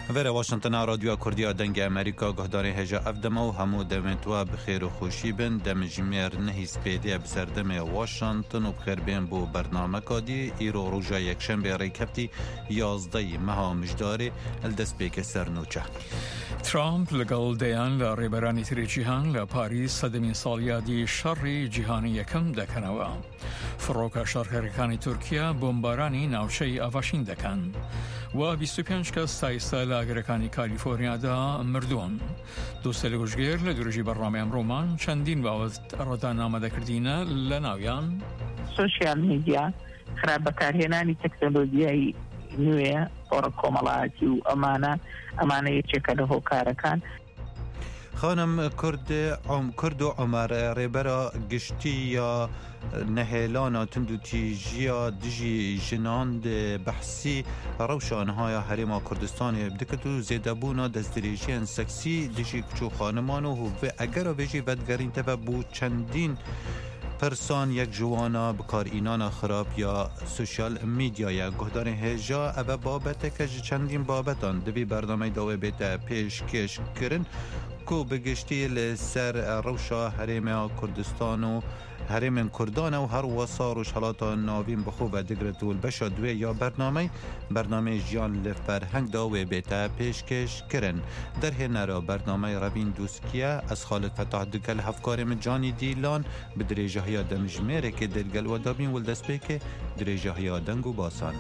وره واشنطن رادیو کردیا دنگ امریکا گهداری هجا افدم و همو دمتوا بخیر و خوشی بن دم جمیر نهیز پیده بسردم واشنطن و بخیر بین بو برنامه کادی ایرو روژا یکشنبه ریکبتی 11 مها مجداری الدست بیک سرنوچه ترامپ لەگەڵ دەیان لە ڕێبەرانی تری جیهان لە پاریس سەدەمین ساڵیادی شەڕی جیهانی یەکەم دەکەنەوە. فڕۆکە شەڕکەرەکانی تورکیا بۆمبارانی ناوچەی ئاڤاشین دەکەن و 25 کەس سایستە لە ئاگرەکانی کالیفۆرنیادا مردوون. دووسە لەگوژگێر لە دوورژی بەڕنامەی ئەمڕۆمان چەندین باوەت ڕەدان ئامادەکردینە لە ناویان سوشیال میدیا خراپبەکارهێنانی تەکنۆلۆژیای نوێ پۆڕە کۆمەڵایەتی و ئەمانە یەکێکە لە هۆکارەکان. خانم کرد و عمر ریبرا گشتی یا نهیلانا تندو تیجیا دجی جنان ده بحثی روشانهای حریم کردستان بدکتو زیده بونا دزدریجین سکسی دجی کچو خانمانو و اگر بجی بدگرین تبا بو چندین پرسان یک جوانا بکار اینان خراب یا سوشال میدیا یا گهدار هجا او بابت که چندین بابتان دبی برنامه داوه بیت پیش کش کرن کو بگشتی لسر روشا حریم کردستان و حریم کردان و هر وصار و شلات ناوین بخوب دگرت و البشا دوی یا برنامه جیان لفرهنگ داوه بیتا پیشکش کرن در هنرا برنامه روین دوسکیه از خالد فتح دگل هفکارم جانی دیلان به دریجه های دمجمره که درگل و دابین ولدست بی که دریجه های دنگ و باسان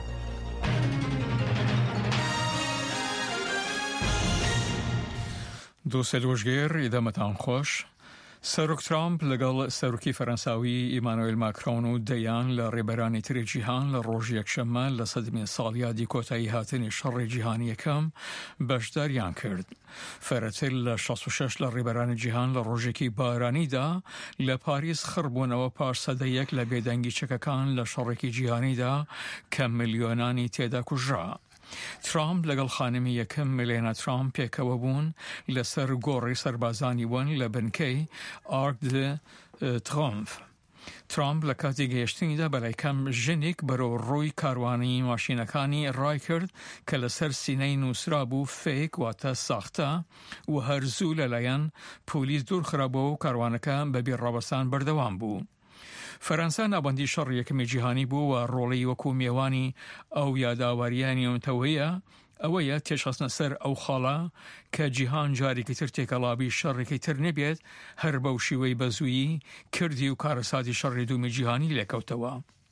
دووسە لۆژگێر ئیدەمەتان خۆش. سەرۆک ترامپ لەگەڵ سەرۆکی فەرەنساوی ئیمانوئیل ماکرۆن و دەیان لە ڕێبەرانی تری جیهان لە ڕۆژ یەکشەممە لە سەدەمین ساڵیادی کۆتایی هاتنی شەڕی جیهانی یەکەم بەشداریان کرد. فەرەتر لە 66 لە ڕێبەرانی جیهان لە ڕۆژێکی بارانیدا لە پاریس خڕبوونەوە پاش سەدەیەک لە بێدەنگی چەکەکان لە شەڕێکی جیهانیدا کە ملیۆنانی تێدا کوژرا. ترامپ لەگەڵ خانمی یەکەم ملێنە ترامپ پێکەوە بوون لەسەر گۆڕی سەربازانی وەن لە بنکەی ئارک دە ترۆمف. ترامپ لە کاتی گەیشتنیدا بەلای کەم ژنێک بەرەو ڕووی کاروانی ماشینەکانی ڕای کرد کە لەسەر سینەی نووسرا بوو فێک واتە ساختە و هەرزوو لەلایەن پۆلیس دوورخرابەوە و کاروانەکە بەبێ ڕابەستان بەردەوام بوو. فەرەنسا ناوبەندی شەڕ یەکەمی جیهانی بوو و ڕۆڵەی وەکو میێوانی ئەو یاداواریانی نەوەیە ئەوەیە تێشخستنە سەر ئەو خاڵە کە جیهان جارێکی تر تێکەڵابی شەڕێکی تر نەبێت هەر بەو شیوەی بەزوویی کردی و کارەساتی شەڕی دوومی جیهانی لێکەوتەوە.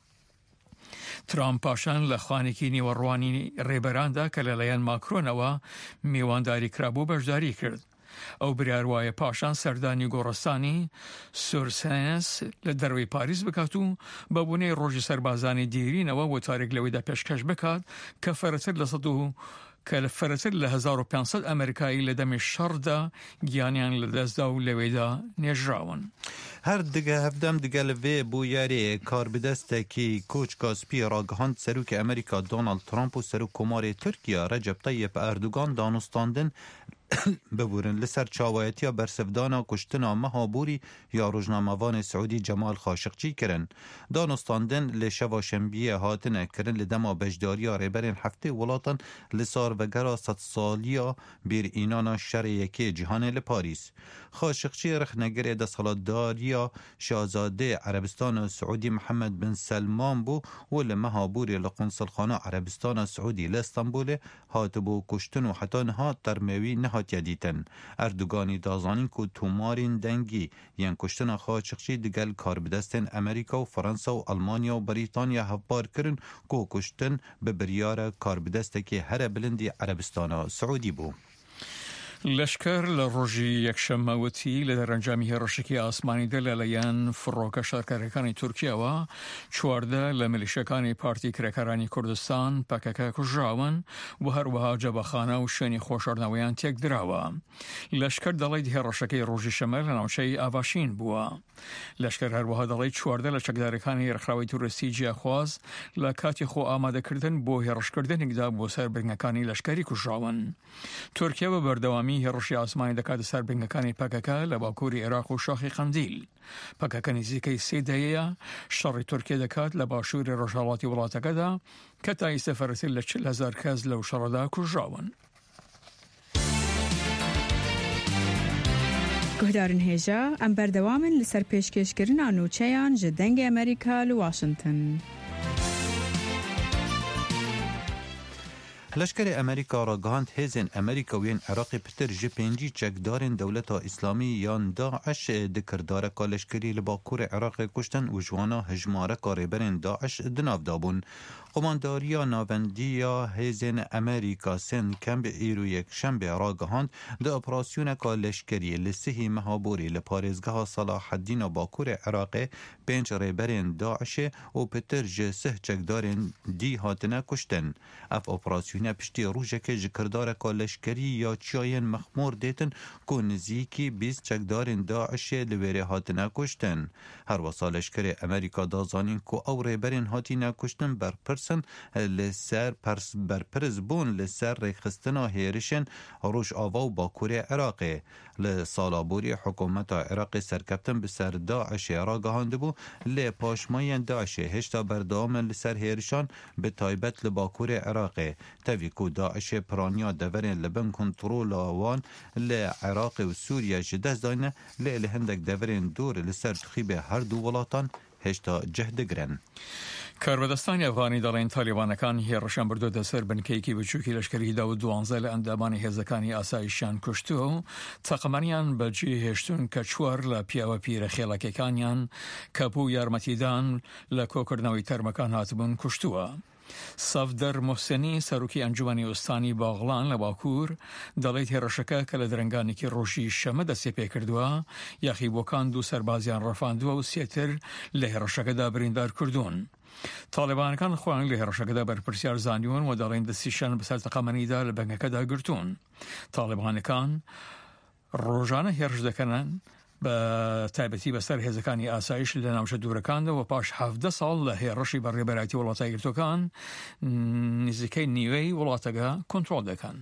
ترامپ پاشان لە خوانێکی نیوەڕوانی ڕێبەراندا کە لەلایەن ماکرۆنەوە میوانداری کرابوو بەشداری کرد. ئەو بریاروایە پاشان سەردانی گۆڕستانی سورسەنس لە دەروی پاریس بکات و بەبوونەی ڕۆژی سەربازانی دیرینەوە وەتارێک لەوەیدا پێشکەش بکات کە فەرەتر لە 1500 ئەمریکایی لە دەمی شەڕدا گیانیان لەدەستدا و لەوێدا نێژراون. هر دیگه هفدم دیگه لوی بو یاری کار بدسته که کوچ کاسپی راگهاند سروک امریکا دونالد ترامپ و سروک کمار ترکیه رجب طیب اردوگان دانستاندن ببورن لسر چاوایتی برسفدانا کشتنا مهابوری یا روزنامه‌وان سعودی جمال خاشقچی کرن. دانستاندن لشوا شنبیه هاتنه کرن لدما بجداری ریبرین هفته ولاتن لسار وگرا 100 سالیا بیر اینانا شر یکی جهان لپاریس. خاشقچی رخنگر دستالداریا شاهزاده عربستان سعودی محمد بن سلمان بو و لمهابوری لقنصلخانه عربستان سعودی لستانبول هاتبو کشتن و حتی نهات ترموی نهات دیتن. اردوگانی دازانین که تومارین دنگی یعن کشتن خاشقچی دیگل کار بدستن امریکا و فرانسه و آلمانیا و بریتانیا هفبار کرن که کشتن به بریار کار بدسته که هر بلندی عربستان سعودی بو. لەشکر لە ڕۆژی یەکشەممەوەتی لە دەرەنجامی هێرشێکی ئاسمانیدا لەلایەن فڕۆکە شارکاریەکانی تورکیاوە 14 لە میلیشیەکانی پارتی کرێکارانی کوردستان پەکەکە کوژراون و هەروەها جەبەخانە و شوێنی خۆشاردنەوەیان تێک دراوە. لەشکر دەڵێت هێرشەکەی ڕۆژی شەمە لە ناوچەی ئاڤاشین بووە. لەشکر هەروەها دەڵێت 14 لە چەکدارەکانی ڕێکخراوەی تووریستی جیاخواز لە کاتی خۆ ئامادەکردن بۆ هێرشکردنێکدا بۆ سەربرنگەکانی لەشکری کوژراون. تورکیا بە بەردەوامی هێرشی ئاسمانی دەکاتە سەر بنگەکانی پەکەکە لە باکووری عێراق و شاخی قەندیل. پەکەکە نزیکەی 3 دەیەیە شەڕی تورکیا دەکات لە باشووری ڕۆژهەڵاتی وڵاتەکەدا کە تا ئێستا فەرەتر لە 40,000 کەس لەو شەڕەدا کوژراون. گهدارن هیجا ام بردوامن لسر پیشکشکرین آنوچهان جدنگ امریکا لواشنطن. لشکر امریکا را گهاند هزین امریکاوین عراق پتر جپنجی چکدارن دولت اسلامی یان داعش دکرداره که لشکری لباکور عراق کشتن و جوانا هجماره کاری برین داعش دناف دابون. قمانداریا ناوندیا هزین امریکا سن کمب ایرو یک شنبه را گهاند ده اپراسیون که لشکری لسهی مهابوری لپارزگاه صلاح الدین باکور عراق 5 ریبرین داعش و پتر جسه چکدارن دی هاتنه کشتن. اف اپراسیون پشتی روژه که جکرداره که لشکری یا چیاین مخمور دیتن که نزیکی 20 چکدارن داعش لویره هاتنه کشتن. هر وصا لشکر امریکا دازانین که او ریبرین هاتنه کشتن بر پرسن لسر برپرز بون لسر ریخستنا هیرشن روش آوا و باکور عراقی. لسالابوری حکومت عراق سرکبتن بسر داعش را گهانده بو لپاشماین داعش هشتا بردام لسر هیرشان به تایبت لباکور عراقی. تاویکو داعش پرانیا دورین لبن کنترول آوان لعراق و سوریا جدست داینه لهندک دورین دور لسر تخیب هر دو ولاتان هشتا جهد گرن. کاربدستانی افغانی دارین طالبانکان هیرشان بردو دسر بنکیکی بچوکی لشکری داود دوانزل اندامانی هزکانی آسایشان کشتو تقمانیان بجی هشتون کچور لپیا و پیر خیلککانیان کپو یارمتیدان لکوکرنوی ترمکان هاتبون کشتوه. صفدر محسنی سروکی انجمنی استانی باغلان لباکور دلیت هرشکه که لدرنگانی که روشی شمه دستی پی کردوه یخی بوکان دو سربازیان رفاندوه و سیتر لهرشکه دا بریندار کردون. طالبان کان خوان لهرشکه دا بر پرسیار زانیون و دلین دستیشن بسر تقامنی دا لبنگکه دا گرتون. طالبان کان روزانه هرش دکنن به تایبەتی بەسەر هێزەکانی ئاسایش لە ناوچە دوورەکاندا و پاش 17 ساڵ لە هێڕەشی بەڕێبەرایەتی وڵاتە یەکگرتووەکان نزیکەی نیوەی وڵاتەکە کۆنترۆڵ دەکەن.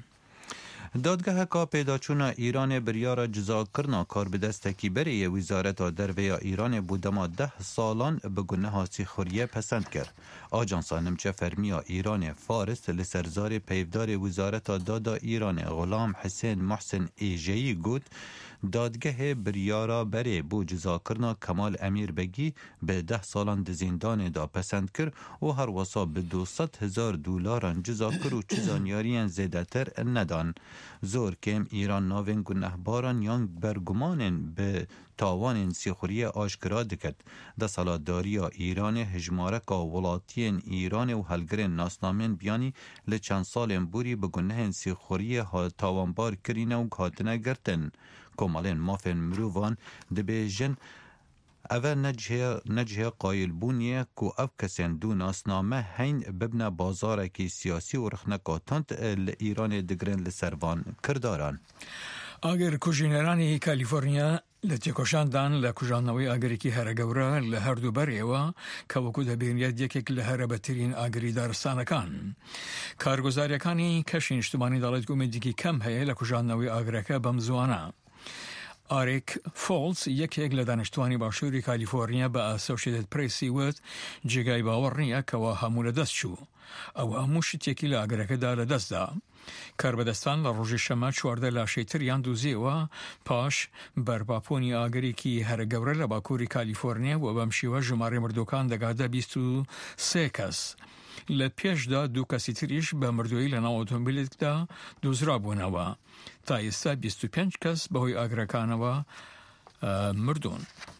دادگاه که پیداچونا ایران بریار جزا کرنا کار به دستکی بری وزارت درویا ایران بودما 10 سالان به گناه سیخوریه پسند کرد. آجانسا نمچه فرمیا ایران فارس لسرزار پیودار وزارت دادا ایران غلام حسین محسن ایجهی گود دادگاه بریارا بری بو جزا کرنا کمال امیر بگی به 10 سالان زندان دا پسند کرد و هر وصا به 200,000 دلار جزا کرد و چیزانیارین زیده تر ندان. زور کم ایران ناوین گنهباران یان برگمانن به تاوان سیخوری آشکرا دکد. ده سالاداری ایران هجمارک ولاتین ایران و هلگرین ناسنامین بیانی لچند سال بوری به گنه سیخوری تاوانبار کرینه و گاتنه گرتن. کمالین مافن مرووان دبیجن اوه نجه قایل بونیه که او کسین دو ناسنامه هین ببنه بازاره که سیاسی و رخنکاتانت ایران دگرن لسروان کرداران. اگر کجینرانی کالیفورنیا لتیکوشاندان لکوجانوی آگریکی هرگوره لهر دو بریوه که وکو دبینیت یکیک لهر بترین آگری دارستانکان. کارگزاریکانی کشین اجتماعی دالت گومدیکی کم هی لکوجانوی آگریکه بمزوانه. آریک فولز یکی لدانشتوانی باشوری کالیفورنیا با اسوشیتد پریسی وید جگای باور نیه که و همون دست شو. او هموش تیکی لاغرکه دا لدست دا. کاربدستان لروژ شما 14 لاشیتریان دوزی و پاش برپاپونی آگری کی هر گوره لباکوری کالیفورنیا و بمشیوه جماره مردوکان دگاده 23 کس. لپیش دا 2 کسی تریش به مردوی لناو اتومبیلیت دا دوزرا بونوا. تا ایستا 25 کس به های آگرکانوا مردون.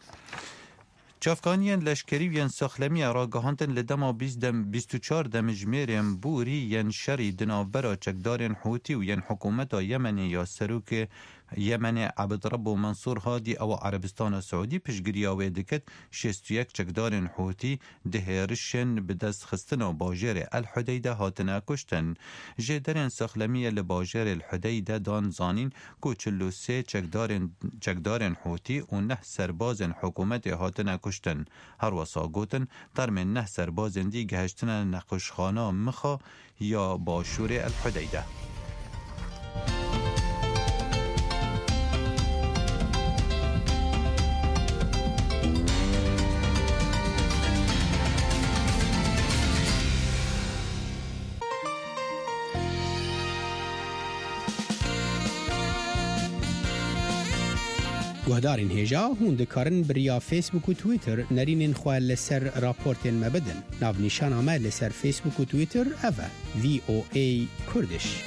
چافکانیان لشکری وین ساخلمی را گهاندن لدما 24 دمجمیریم بوری ین شری دنابرا چکدارین حوتی و ین حکومت یمنی یا سروک یمن عبدرب و منصور هادی او عربستان سعودی پشگیری آوه دکت 61 چکدارین حوتی دهرشن به دست خستن و باجر الحدیده هاتنه کشتن. جدرین ساخلمی لباجر الحدیده دان زانین که 43 چکدارین حوتی و 9 سربازن حکومت هاتنه کشتن. هر وصا گوتن ترمین 9 سربازن دی گهشتن نقشخانه مخا یا باشور الحدیده. گهدارین هجا هون دکارن بریا فیسبوک و تویتر نرینین خواه لسر راپورتین مبدن. ناو نیشان آمد لسر فیسبوک و تویتر اوه VOA کردش.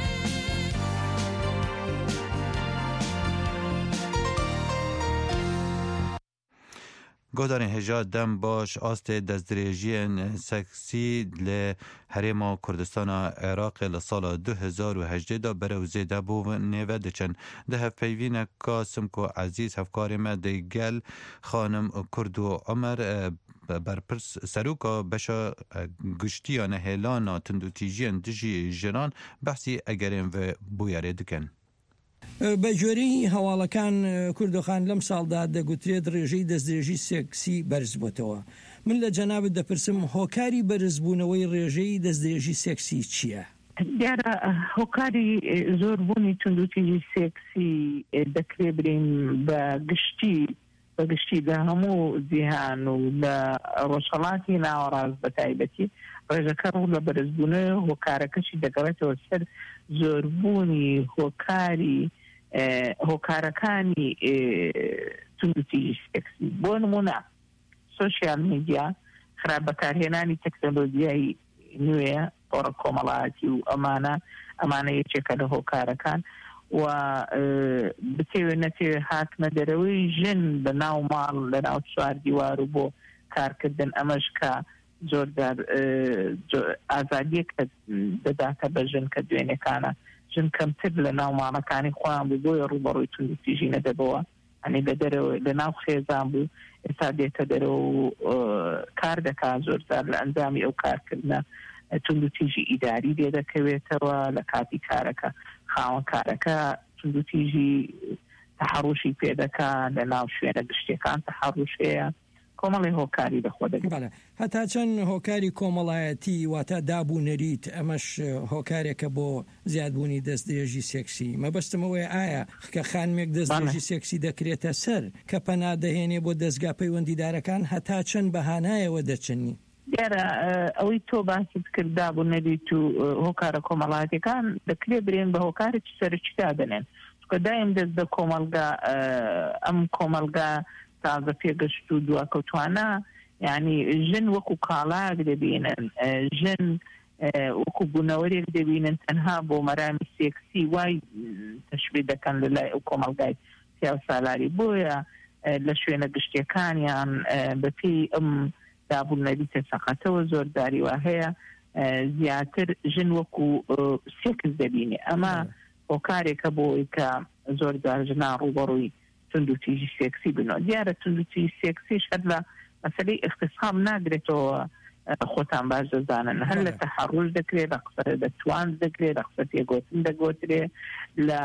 گودارین هجا دم باش آست دزدریجین سکسی ل حریم کردستان عراق لسال 2018 دا بروزه دبو نیوه دچن ده پیوین کاسم کو عزیز هفکاری مده گل خانم کردو عمر برپرس سروکا بشا گشتیان هیلانا تندوتیجین دجی جنان بحثی اگرین و بویاره دکن. بە جۆرەی هەواڵەکان کوردۆخان لەم ساڵدا دەگوترێت ڕێژەی دەستدرێژی سێکسی بەرز بووتەوە. من لە جەنابەت دەپرسم هۆکاری بەرزبوونەوەی ڕێژەی دەستدرێژی سێکسی چییە؟ دیارە هۆکاری زۆربوونی توندوتیژی سێکسی دەکرێت برین بە گشتی لە هەموو جیهان و لە ڕۆژهەڵاتی ناوەڕاست بە تایبەتی ڕێژەکە ڕوو لە بەرزبوونەوە هۆکارەکەشی دەگەڕێتەوە سەر زۆربوونی هۆکارەکانی توندوتیژی سێکسی. بۆ نمونە سۆشیال میدیا خراپ بەکارهێنانی تەکنۆلۆژیای نوێ پۆڕە کۆمەڵایەتی و ئەمانە یەکێکە لە هۆکارەکان و بتێوێ نەتێوێ هاتنە دەرەوەی ژن بە ناو ماڵ لە ناو چوار دیوار و بۆ کارکردن ئەمەش کە زۆردار ئازادیەکە دەداتە بە ژن کە دوێنێکانە ژن کەمتر لە ناو ماڵەکانی خۆیان بوو بۆیە ڕوبەڕووی توندوتیژی نەدەبەوە ئەنی لە دەرەوە لە ناو خێزان بوو ئێستا دێتە دەرەوە و کار دەکات زۆرجار لە ئەنجامی ئەو کارکردنە توندوتیژی ئیداری لێ دەکەوێتەوە لە کاتی کارەکە خاوەن کارەکە توندوتیژی تەحەڕوشی پێدەکا لە ناو شوێنە گشتەکان تەحەڕوش هەیە کۆمەڵی هۆکاری لەخۆ دەگرێت. هەتا چەند هۆکاری کۆمەڵایەتی واتە دابوونەریت ئەمەش هۆکارێکە بۆ زیادبوونی دەستدرێژی سێکسی. مەبەستمەوەی ئایا کە خانمێک دەستدرێژی سێکسی دەکرێتە سەر کە پەنادەهێنێ بۆ دەستگا پەیوەندیدارەکان هەتا چەند بەهانایەوە دەچنی؟ دیارە ئەوەی تۆ باسی کرد دابوونەریت و هۆکارە کۆمەڵایەتەکان دەکرێت برێن بە هۆکارێکی سەرچدا دەنێن چونکە دایم دەست بە کۆمەلگا ئەم کۆمەلگا تازە پێگەشت و دواکەوتوانە یعنی ژن وەکو کاڵاک دەبینن ژن وەکو بوونەوەرێک دەبینن تەنها بۆ مەرامی سێکسی وای تەشبیه دەکەن لە لای ئەو کۆمەلگای سیاو سالاری بۆیە لە شوێنە گشتیەکانیان بەپێی ئەم دابوونەریتە سەقەتەوە زۆرداری وا هەیە زیاتر ژن وەکو سێکس دەبینێ ئەمە هۆکارێکە بۆی کە زۆرجار ژنان ڕوبەڕووی توندوتیژی سێکسی بنەوە. دیارە توندوتیژی سێکسیش هەر لە مەسەلەی اختصام ناگرێتەوە خۆتان باش دەزانن هەر لە تەحەڕوش دەکرێت لە قسە دەتوان دەکرێت لە قسە تێگۆتن دەگۆترێت لە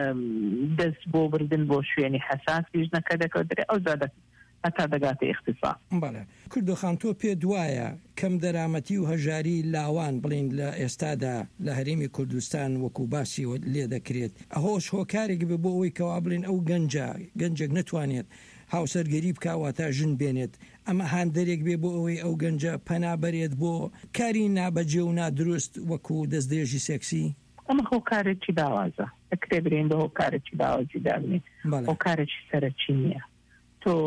دەست بۆ بردن بۆ شوێنی حەساسی ژنەکە دەکەوترێت ئەو زادە هەتا دەگاتە اختصام. بەڵێ کوردۆخان تۆ پێ دوایە کەم دەرامەتی و هەژاری لاوان بڵین لە ئێستادا لە هەرێمی کوردستان وەکو باسی لێ دەکرێت ئەهۆش هۆکارێک بێ بۆ ئەوەی کەوا بڵین ئەو گەنجێک نەتوانێت هاوسەرگەری بکاوە تا ژن بێنێت ئەمە هاندەرێک بێ بۆ ئەوەی ئەو گەنجە پەنابەرێت بۆ کاری نابەجێ و نادروست وەکو دەستدرێژی سێکسی؟ ئەمە هۆکارێکی داوازە دەکرێت برێن بە هۆکارێکی داوازی دابنێت هۆکارێکی سەرەکی نییە. تۆ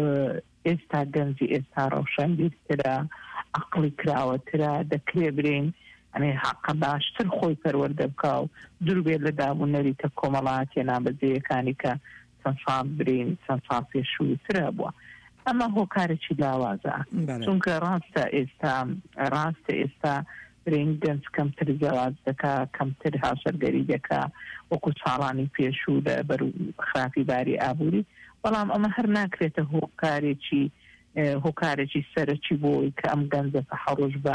ئێستا گەنجی ئێستا ڕەوشەنبیرترە عەقڵی کراوەترە دەکرێت برێن ئەنێ حەقە باشتر خۆی پەروەردە بکا و دوور بێت لە دابوونەریتە کۆمەڵایەتیە نابەجێیەکانی کە چەند ساڵ برین چەند ساڵ پێشووترە بووە. ئەمە هۆکارێکی لاوازە چونکە ڕاستە ئێستا برین گەنج کەمتر زەواج دەکا کەمتر هاوسەرگەری دەکا وەکو ساڵانی پێشوو لە بەر خراپی باری ئابووری بەڵام ئەمە هەر ناکرێتە هۆکارێکی سەرەکی بۆی کە ئەم گەنجە تەحەڕوش بە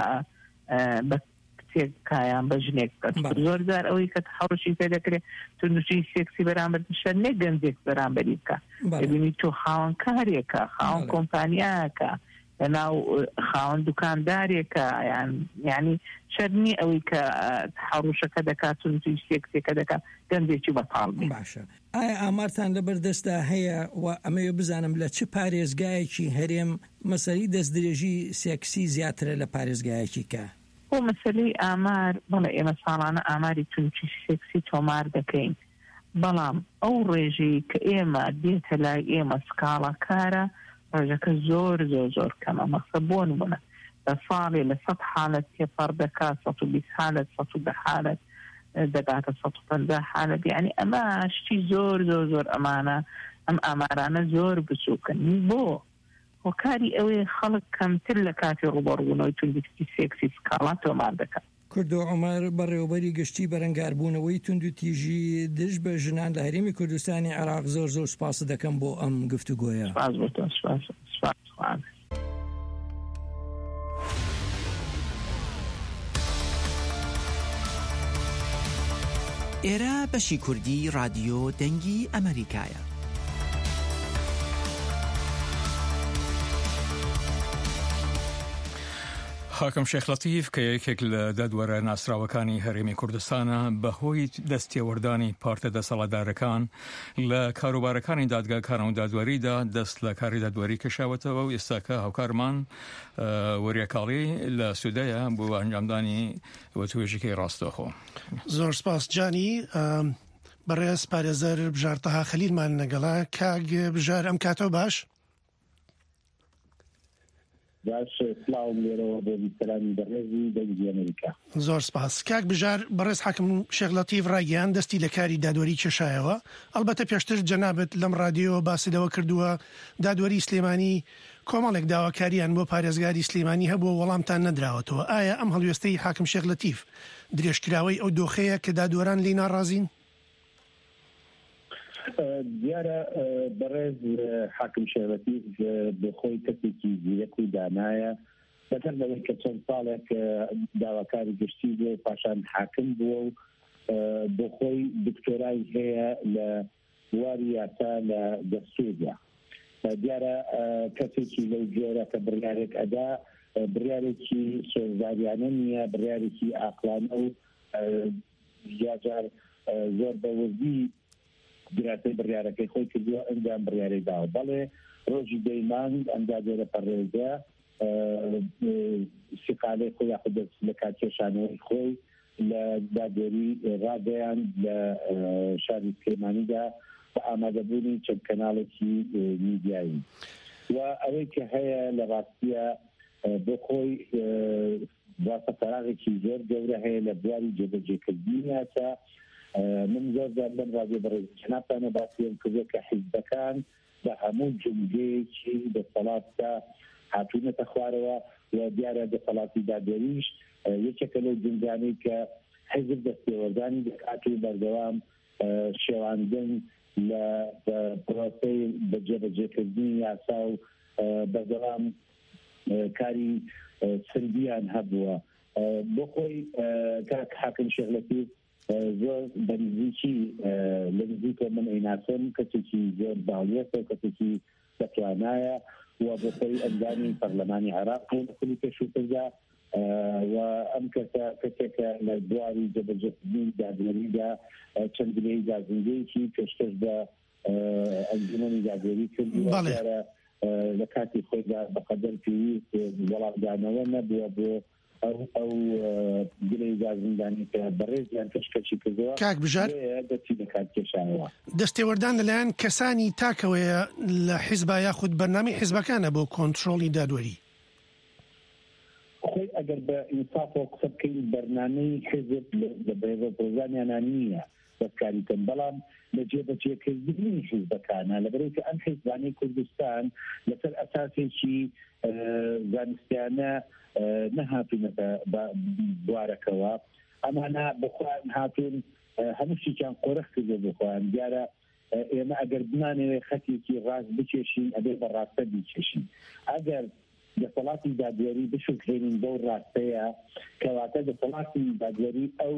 کچێکایان بە ژنێک زۆرجار ئەوەی کە تەحەڕوشی پێ دەکرێت توندوتیژی سێکسی بەرامبەر شەر نێ گەنجێک بەرامبەری بکە دەبینی تۆ خاوەن کارێکە خاوەن کۆمپانیایەکە لەناو خاوەن دوکاندارێکە یعنی شەرنی ئەوەی کە تەحەڕوشەکە دەکات توندوتیژی سێکسێکە دەکات گەنجێکی بەتاڵ بێ. باشە ئایا ئامارتان لەبەردەستدا هەیە و ئەمەوێ بزانم لە چ پارێزگایەکی هەرێم مەسەلەی دەستدرێژی سێکسی زیاترە لە پارێزگایەکی کە؟ بۆ مەسەلەی ئامار بەڵێ ئێمە ساڵانە ئاماری توندوتیژی سێکسی تۆمار دەکەین بەڵام ئەو ڕێژەی کە ئێمە دێتە لای ئێمە سکاڵە کارە ڕێژەکە زۆر زۆر زۆر کەمە. مەسە بۆ نمونە لە ساڵی لە 100 حالەت تێپەڕ دەکات 120 حالەت 110 حالەت دەگاتە 150 حالەت. یعنی ئەمە شتی زۆر زۆر زۆر ئەمانە ئەم ئامارانە زۆر بچووکن. بۆ هۆکاری ئەوەی خەڵک کەمتر لە کاتی ڕوبەڕوونەوەی توندوتیپی سێکسی سکاڵا تۆمار دەکات. کوردۆ عومەر بەڕێوەبەری گشتی بەرەنگاربوونەوەی توندوتیژی دژ بە ژنان لە هەرێمی کوردستانی عێراق زۆر زۆر سپاس دەکەم بۆ ئەم گفتوگۆیە. سپاس بۆ تۆ. سپاس. ئێرە بەشی کوردی رادیۆ دەنگی ئەمریکایە. حاکم شێخ لەتیف کە یەکێک لە دادوەرە ناسراوەکانی هەرێمی کوردستانە بەهۆی دەستێوەردانی پارتە دەسەڵاتدارەکان لە کاروبارەکانی دادگاکان و دادوەریدا دەست لە کاری دادوەری کەشاوەتەوە و ئێستاکە هاوکارمان وەریەکاڵی لە سوودەیە بۆ ئەنجامدانی وەتوێژەکەی ڕاستەخۆ. زۆر سپاس جانی. بەڕێز پارێزەر بژار تەها خەلیلمان لەگەڵا. کاک بژار ئەم کاتەوە باش؟ زۆر سپاس. کاک بژار بەڕێز حاکم شێخ لەتیف ڕایگەیاند دەستی لە کاری دادوەری کێشایەوە. ئەلبەتە پێشتر جەنابەت لەم رادیۆ باسیدەوە کردووە دادوەری سلێمانی کۆمەڵێک داواکاریان بۆ پارێزگاری سلێمانی هەبووە وەڵامتان نەدراوەتەوە. ئایا ئەم هەڵوێستەی حاکم شێخ لەتیف درێژکراوەی ئەو دۆخەیە کە دادوەران لێی ناڕازین؟ دیارە بەڕێز حاکم شێخ لەتیف بۆ خۆی کەسێکی زیرەک و دانایە بەتەر لەوەی کە چەند ساڵێک داواکاری گشتی بووە و پاشان حاکم بووە و بۆ خۆی دکتۆرای هەیە لە بواری یاسا لە دەستووردا. دیارە کەسێکی لەو جۆرە کە بڕیارێک ئەدا بڕیارێکی سۆزداریانە نییە، بڕیارێکی ئاقلانە و جار زۆر بەوردی گراتەی بڕیارەکەی خۆی کردووە ئەنجام بڕیارەی داوە. بەڵێ ڕۆژی دەیمان ئەم دادوەرە پەرێزە سیقالەی خۆی یاخود لە کاتکێشانەوەی خۆی لە دادوەری ڕادەیان لە شاری سلێمانیدا بە ئامادەبوونی چەند کەناڵێکی میدیایی و ئەوەی کە هەیە لە ڕاستیە بۆ خۆی واسە فەراغێکی زۆر گەورە هەیە لە بواری جێبەجێکردنی یاسا. من زۆر لەم رادیۆ بەڕێز جەنابتانە باسییان کردووە کە حیزبەکان بە هەموو جملەیەکی دەسەڵاتدا هاتوونەتە خوارەوە و دیارە دەسەڵاتی دادوەریش یەکێکە لەو جنجانەی کە حیزب دەستێوەردانی دەکات و بەردەوام شێواندن لە پرۆسەی بەجێبەجێکردنی یاسا و بەردەوام کاری سردیان هەبووە. بۆ خۆی کاک حاکم شێخ لەتیف زۆر بەنزیکی لە نزیکە من ئەیناسم کەسێکی زۆر باڵێسە و کەسێکی دەتوانایە و بۆ خۆی ئەندامی پەرلەمانی عێراق لە کولی پێشووتردا و ئەم کەسێکە لە بواری جێبەجێکردنی دادوەریدا چەند گلەی دازنگەیەکی پێشکەش بە ئەنجومەنی دادوەری کردووە. لە کاتی خۆیدا بەقەدەر پێویست وەڵامدانەوە نەبووە بۆ ئەو گلەی دازندانی کە بەڕێزیان پێشکەشی کردووە. کاک بژار دەستی لە کاتکێشانەوە دەستێوەردان لەلایەن کەسانی تاکەوەیە لە حیزبا یاخود بەرنامەی حیزبەکانە بۆ کۆنتڕۆڵی دادوەری. خۆی ئەگەر بە ئینسافەوە قسە بکەین بەرنامەی حیزب لە بەڕێوەپرۆزانیانە نییە دەستکاریکەن، بەڵام لە جێبەجێکردنی حیزبەکانە لەبەرەوەی کە ئەم حیزبانەی کوردستان لەسەر ئەساسێکی زانستیانە نەهاتوونەتە بوارەکەوە. ئەمانە بخوان هاتوون هەمووشیان قۆرەخ کردو بخوان. دیارە ئێمە ئەگەر بمانەوێ خەتێکی ڕاست بچێشین ئەبێ بە ڕاستە بیچێشین. ئەگەر دەسەڵاتی دادوەری بشوکهێنین بەو ڕاستەیە کەواتە دەسەڵاتی دادوەری ئەو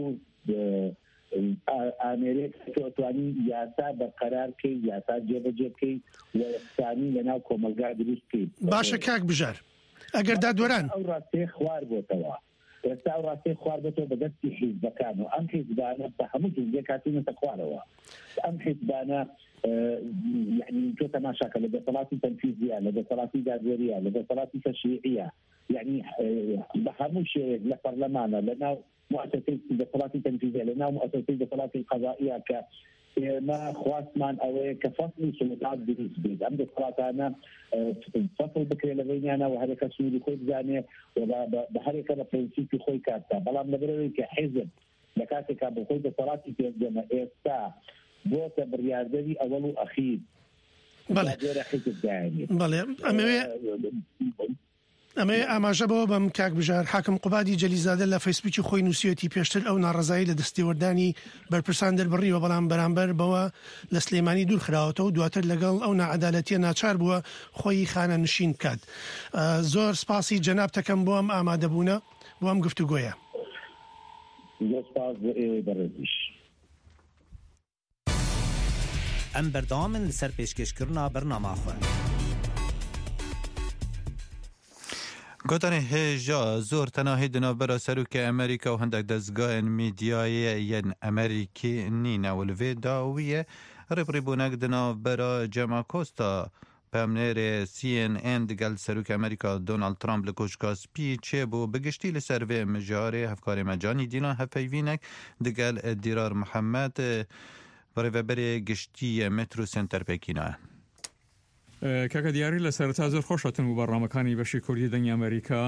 ئامێرێک توانی یاسا بەرقەرار بکەی، یاسا جێبەجێ بکەی و یەکسانی لەناو کۆمەلگا دروست بکەیت. باشە کاک بژار، ئەگەر دادوەران ئەو ڕاستەیە خوار بۆتەوە، ئێستا ئەو ڕاستەیە خوار بێتەوە بە دەستی حیزبەکان و ئەم حیزبانە بە هەموو جزئیەک هاتوونەتە خوارەوە. ئەم حیزبانە یعنی تۆ تەماشاکە لە دەسەڵاتی تەنفیزیە، لە دەسەڵاتی دادوەریە، لە دەسەڵاتی تەشریعیە، یعنی بە هەموو شێوێک لە پەرلەمانە، لەناو مؤسسەی دەسەڵاتی تەنفیزیە، لەناو مؤسسەی دەسەڵاتی قەضائیە کە ما خواستمان ئەوەیە کە فەصلی سڵتات دروست بێت ئەم دەسەڵاتانە فەصل بکرێت لە بینیانە و هەرێکە سنووری خۆی بزانێ و بە هەرێکە بە پرینسیپی خۆی کارتا بەڵام لەبەرەوەی کە حیزب لە کاتێکا بە خۆی دەسەڵاتی پێدێمە ئێستا بۆتە بڕیاردەری ئەوەڵ و ئەخیر بەڵێ ئەمێ ئاماژە بەوە بەم کاک بژار حاکم قوبادی جەلیزادە لە فەیسبووکی خۆی نووسیەتی پێشتر ئەو ناڕزایی لە دەستێوەردانی بەرپرسان دەربڕیوە بەڵام بەرامبەر بەوە لە سلێمانی دوور خراوەتەوە و دواتر لەگەڵ ئەو ناعەدالەتیە ناچار بووە خۆی خانە نشین بکات. زۆر سپاسی جەناب تەکەم بۆ ئەم ئامادەبوونە بۆ ئەم گفتوگۆیە. ئەم بەردەوامن لەسەر پێشکەشکردنا بەرنامەخۆ. گوتنی هێژا زۆر تەناهی دنابەرە سەرۆکی ئەمریکا و هەندێک دەستگایان میدیایە یەن ئەمریکی نینە و لەوێ داویە ڕێبڕیبوونەک دنابەرە جەما کۆستا پامنێرێ CNN دگەل سەرۆکی ئەمریکا دۆناڵد ترامپ لە کۆچکا سپی چێ بوو بگشتی لەسەر وێ مژارێ هەفکارێ مەجانی دیلان هەفەیڤینێک دگەل دیرار محەممەد بەڕێڤەبەرێ گشتیە مترو سنتەر پێکینە. کاکە دیاری لە سەرەتا زۆر خۆشەتن و بەڕامەکانی بەشی کوردی دەنگی ئەمریکا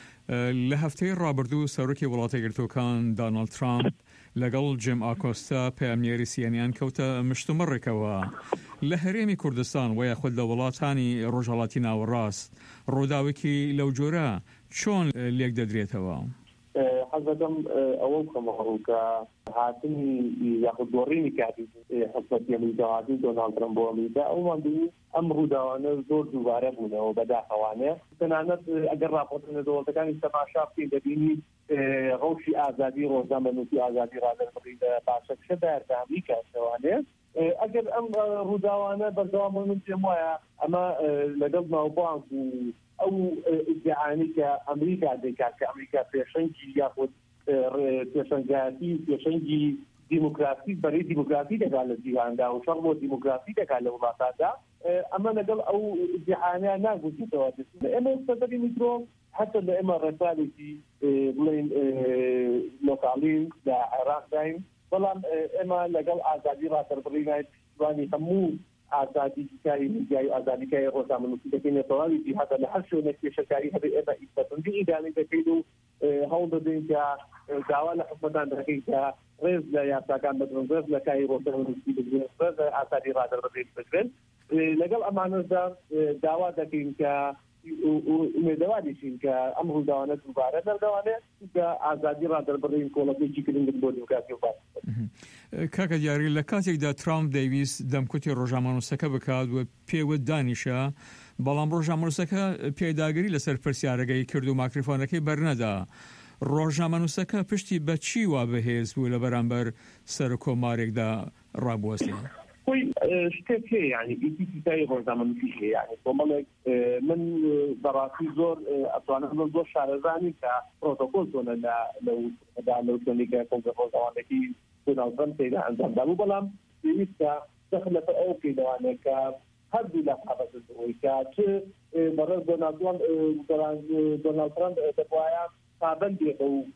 لە هەفتەی ڕابردوو سەرۆکی وڵاتە یەکگرتووەکان دۆناڵد ترامپ لەگەڵ جیم ئاکۆستا پامنێری سیێنیان کەوتە مشتومڕێکەوە لە هەرێمی کوردستان و یاخود لە وڵاتانی ڕۆژهەڵاتی ناوەڕاست ڕووداوێکی لەو جۆرە چۆن لێک دەدرێتەوە؟ حەزەکەم ئەوە بکەمەڕووکە هاتنی یاخود دۆڕینی کاتی حکومەتی ئەمریکا دۆناڵد ترامپ بۆ ئەمریکا ئەومان بینی ئەم ڕووداوانە زۆر دووبارە بوونەوە بەداخەوانێ تەنانەت ئەگەر راپۆرتە دەوڵەتەکانی تەماشا بکەین دەبینی ڕەوشی ئازادی ڕۆژنامەنووسی ئازادی ڕادەربڕی لە پاشەکشەدا لە ئەمریکا شەوانێ ئەگەر ئەم ڕووداوانە بەردەوام بوون پێم وایە ئەمە لەگەڵ ناوبانک و ئەو ئیدعاانی کە ئەمریکا دەکات کە ئەمریکا پێشەنگی یاخود پێشەنگاتی پێشەنگی دیموکراسی بەرەی دیموکراسی دەکات لە جیهاندا و شەڕ بۆ دیموکراسی دەکات لە وڵاتاندا ئەمە لەگەڵ ئەو ئیدعاانیان ناگوتیتەوە ئێمە سەدەری میترۆ حتى لە ئێمە ڕێساڵێکی بڵێن لۆکاڵین لە عێراق داین بەڵام ئێمە لەگەڵ ئازادی ڕادەربڕینای توانی هەموو ئازادیکاری میدیای ئازادیکاری ڕۆژنامەنووسی دەکەین تەواوی جیهادا لە هەر شوێنێک کێشەکاری هەبێ ئێمە ئیسبەتەندی ئیدانی دەکەین و هەوڵ دەدەین کە داوا لە حکومەتان دەکەین کە ڕێز لە یاساکان بدرن ڕێز لە کاری ڕۆژنامەنووسی بگرن ڕێز لە ئازادی ڕادەربڕین بگرن لەگەڵ ئەمانەدا داوا دەکەین کە ئومێدەوانیشین کە ئەم ڕووداوانە دووبارە دەردەوانێت کە ئازادی ڕادەربڕین کۆڵەکێکی کردن بۆ دیموکراسی و باس. کاکە دیاری لە کاتێکدا ترامپ دەیویست دەمکوتی ڕۆژنامەنووسەکە بکات و پێوە دانیشە بەڵام ڕۆژنامەنووسەکە پێداگیری لەسەر پرسیارەکەی کرد و ماکرۆفۆنەکەی بەرنەدا ڕۆژنامەنووسەکە پشتی بە چی وا بەهێز بوو لە بەرامبەر سەر کۆمارێکدا ڕابوەستێت؟ شتێک هەیە یعنی ئیتیسایی ڕۆژنامەنووسی هەیە یعنی کۆمەڵێک من بەڕاستی زۆر ئەتوانم زۆر شارەزانی کە پرۆتۆکۆل چۆنە لەو شوێنی کە کۆنگرە ڕۆژنامەکەی دۆناڵد ترامپ تێدا ئەنجامدا بوو بەڵام پێویستە دەخلەتە ئەو بکەینەوانێت کە هەردوو لە حەبەتەوەی کە چ بەڕێز دۆناڵد ترامپ دەبوایە پابەند بێتە و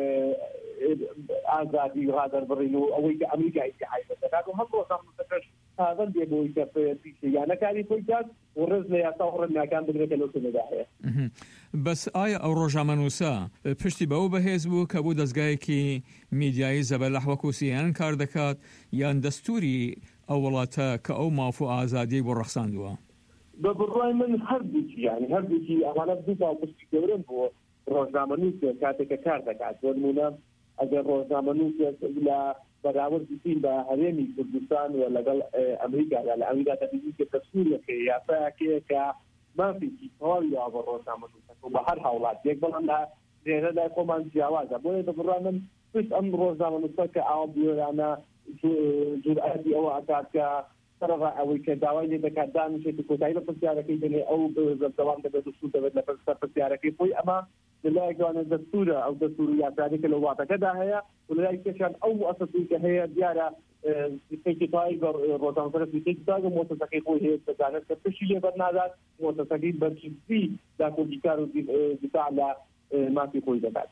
ئازادی ڕادەربڕین و ئەوەی کە ئەمریکا ئیدعای دەکات و هەم ڕۆژنامەنووسەکەش پابەند بێ بۆی کە پیشەیانەکاری خۆی کات و ڕێز لە یاسا و ڕێنماکان بگرێتە لەو شوێنەدا هەیە. بەس ئایا ئەو ڕۆژنامەنووسە پشتی بەوە بەهێز بوو کە بوو دەستگایەکی میدیایی زەبەلەح وەکو CNN کار دەکات یان دەستوری ئەو وڵاتە کە ئەو ماف و ئازادی بۆ ڕەخساندووە؟ بە بڕای من هەردووکی یعنی هەردووکی ئەوانە دوو پاڵ پشتی گەورن بۆ ڕۆژنامەنووسێک کاتێکە کار دەکات بۆ نمونە ئەگەر ڕۆژنامەنووسێک لە بەراوردین بە هەرێمی کوردستان و لەگەڵ ئەمریکادا لە ئەمریکا دەبینی کە دەستوورەکەی یاسایەکەیە کە مافێکی تەواوی بە ڕۆژنامەنووسەکە و بە هەر هاوڵاتێک بەڵام لە لێرەدا خۆمان جیاوازە بۆیە بڕای من پشت ئەم ڕۆژنامەنووسە کە ئاوا بوێرانە جورئەتی ئەوە ئەکات کە سەرڕای ئەوەی کە داوای لێ دەکات دانیشێت کۆتایی لە پرسیارەکەی دەنێ ئەو بەردەوام دەبێت و سوود دەبێت لە پرسیارەکەی خۆی ئەمە لەلایەکوانە دەستورە ئەو دەستور و یاساریە کە لە وڵاتەکەدا هەیە و لەلای کێشان ئەو ئەساسی کە هەیە دیارە سیستەمێکی ڕۆژنامەنووسەکە سیستەمێکی تایبەت مؤسسەکەی خۆی هەیە دەزانێت کە پشتی لێ بەرنادات مؤسسەکەی بەرچی داخۆجیکار و دیفاع لە مافی خۆی دەکات.